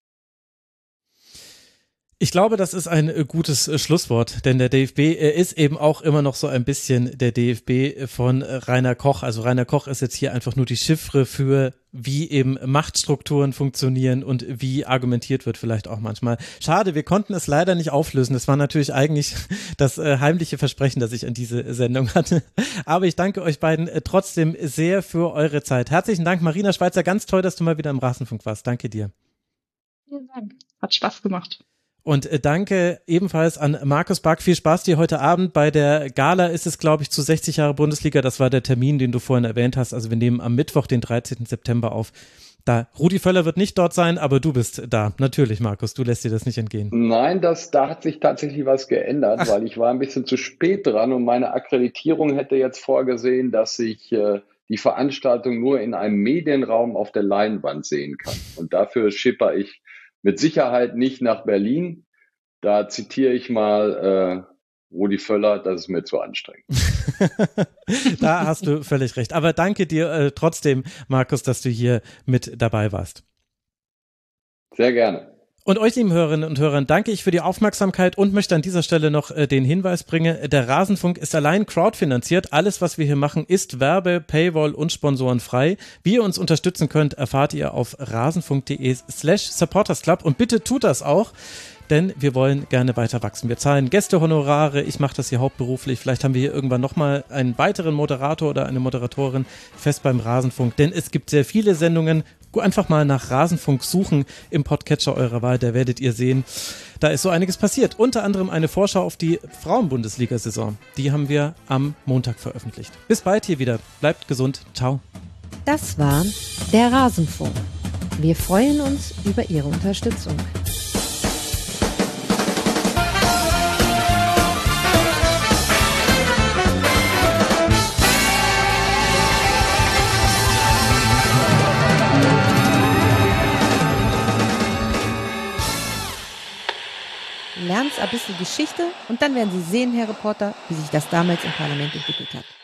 Ich glaube, das ist ein gutes Schlusswort, denn der D F B ist eben auch immer noch so ein bisschen der D F B von Rainer Koch. Also Rainer Koch ist jetzt hier einfach nur die Chiffre für, wie eben Machtstrukturen funktionieren und wie argumentiert wird vielleicht auch manchmal. Schade, wir konnten es leider nicht auflösen. Das war natürlich eigentlich das heimliche Versprechen, das ich an diese Sendung hatte. Aber ich danke euch beiden trotzdem sehr für eure Zeit. Herzlichen Dank, Marina Schweizer. Ganz toll, dass du mal wieder im Rasenfunk warst. Danke dir. Vielen Dank. Hat Spaß gemacht. Und danke ebenfalls an Markus Back. Viel Spaß dir heute Abend. Bei der Gala ist es, glaube ich, zu sechzig Jahre Bundesliga. Das war der Termin, den du vorhin erwähnt hast. Also wir nehmen am Mittwoch, den dreizehnten September auf. Da Rudi Völler wird nicht dort sein, aber du bist da. Natürlich, Markus, du lässt dir das nicht entgehen. Nein, das, da hat sich tatsächlich was geändert, Ach. weil ich war ein bisschen zu spät dran und meine Akkreditierung hätte jetzt vorgesehen, dass ich äh, die Veranstaltung nur in einem Medienraum auf der Leinwand sehen kann. Und dafür schipper ich mit Sicherheit nicht nach Berlin. Da zitiere ich mal äh, Rudi Völler, das ist mir zu anstrengend. Da hast du völlig recht. Aber danke dir äh, trotzdem, Markus, dass du hier mit dabei warst. Sehr gerne. Und euch, lieben Hörerinnen und Hörern, danke ich für die Aufmerksamkeit und möchte an dieser Stelle noch äh, den Hinweis bringen, der Rasenfunk ist allein crowdfinanziert. Alles, was wir hier machen, ist Werbe-, Paywall- und sponsorenfrei. Wie ihr uns unterstützen könnt, erfahrt ihr auf rasenfunk.de slash supportersclub und bitte tut das auch, denn wir wollen gerne weiter wachsen. Wir zahlen Gästehonorare, ich mache das hier hauptberuflich. Vielleicht haben wir hier irgendwann nochmal einen weiteren Moderator oder eine Moderatorin fest beim Rasenfunk, denn es gibt sehr viele Sendungen. Einfach mal nach Rasenfunk suchen im Podcatcher eurer Wahl, da werdet ihr sehen, da ist so einiges passiert. Unter anderem eine Vorschau auf die Frauen-Bundesliga-Saison. Die haben wir am Montag veröffentlicht. Bis bald hier wieder. Bleibt gesund. Ciao. Das war der Rasenfunk. Wir freuen uns über Ihre Unterstützung. Lernen ein bisschen Geschichte und dann werden Sie sehen, Herr Reporter, wie sich das damals im Parlament entwickelt hat.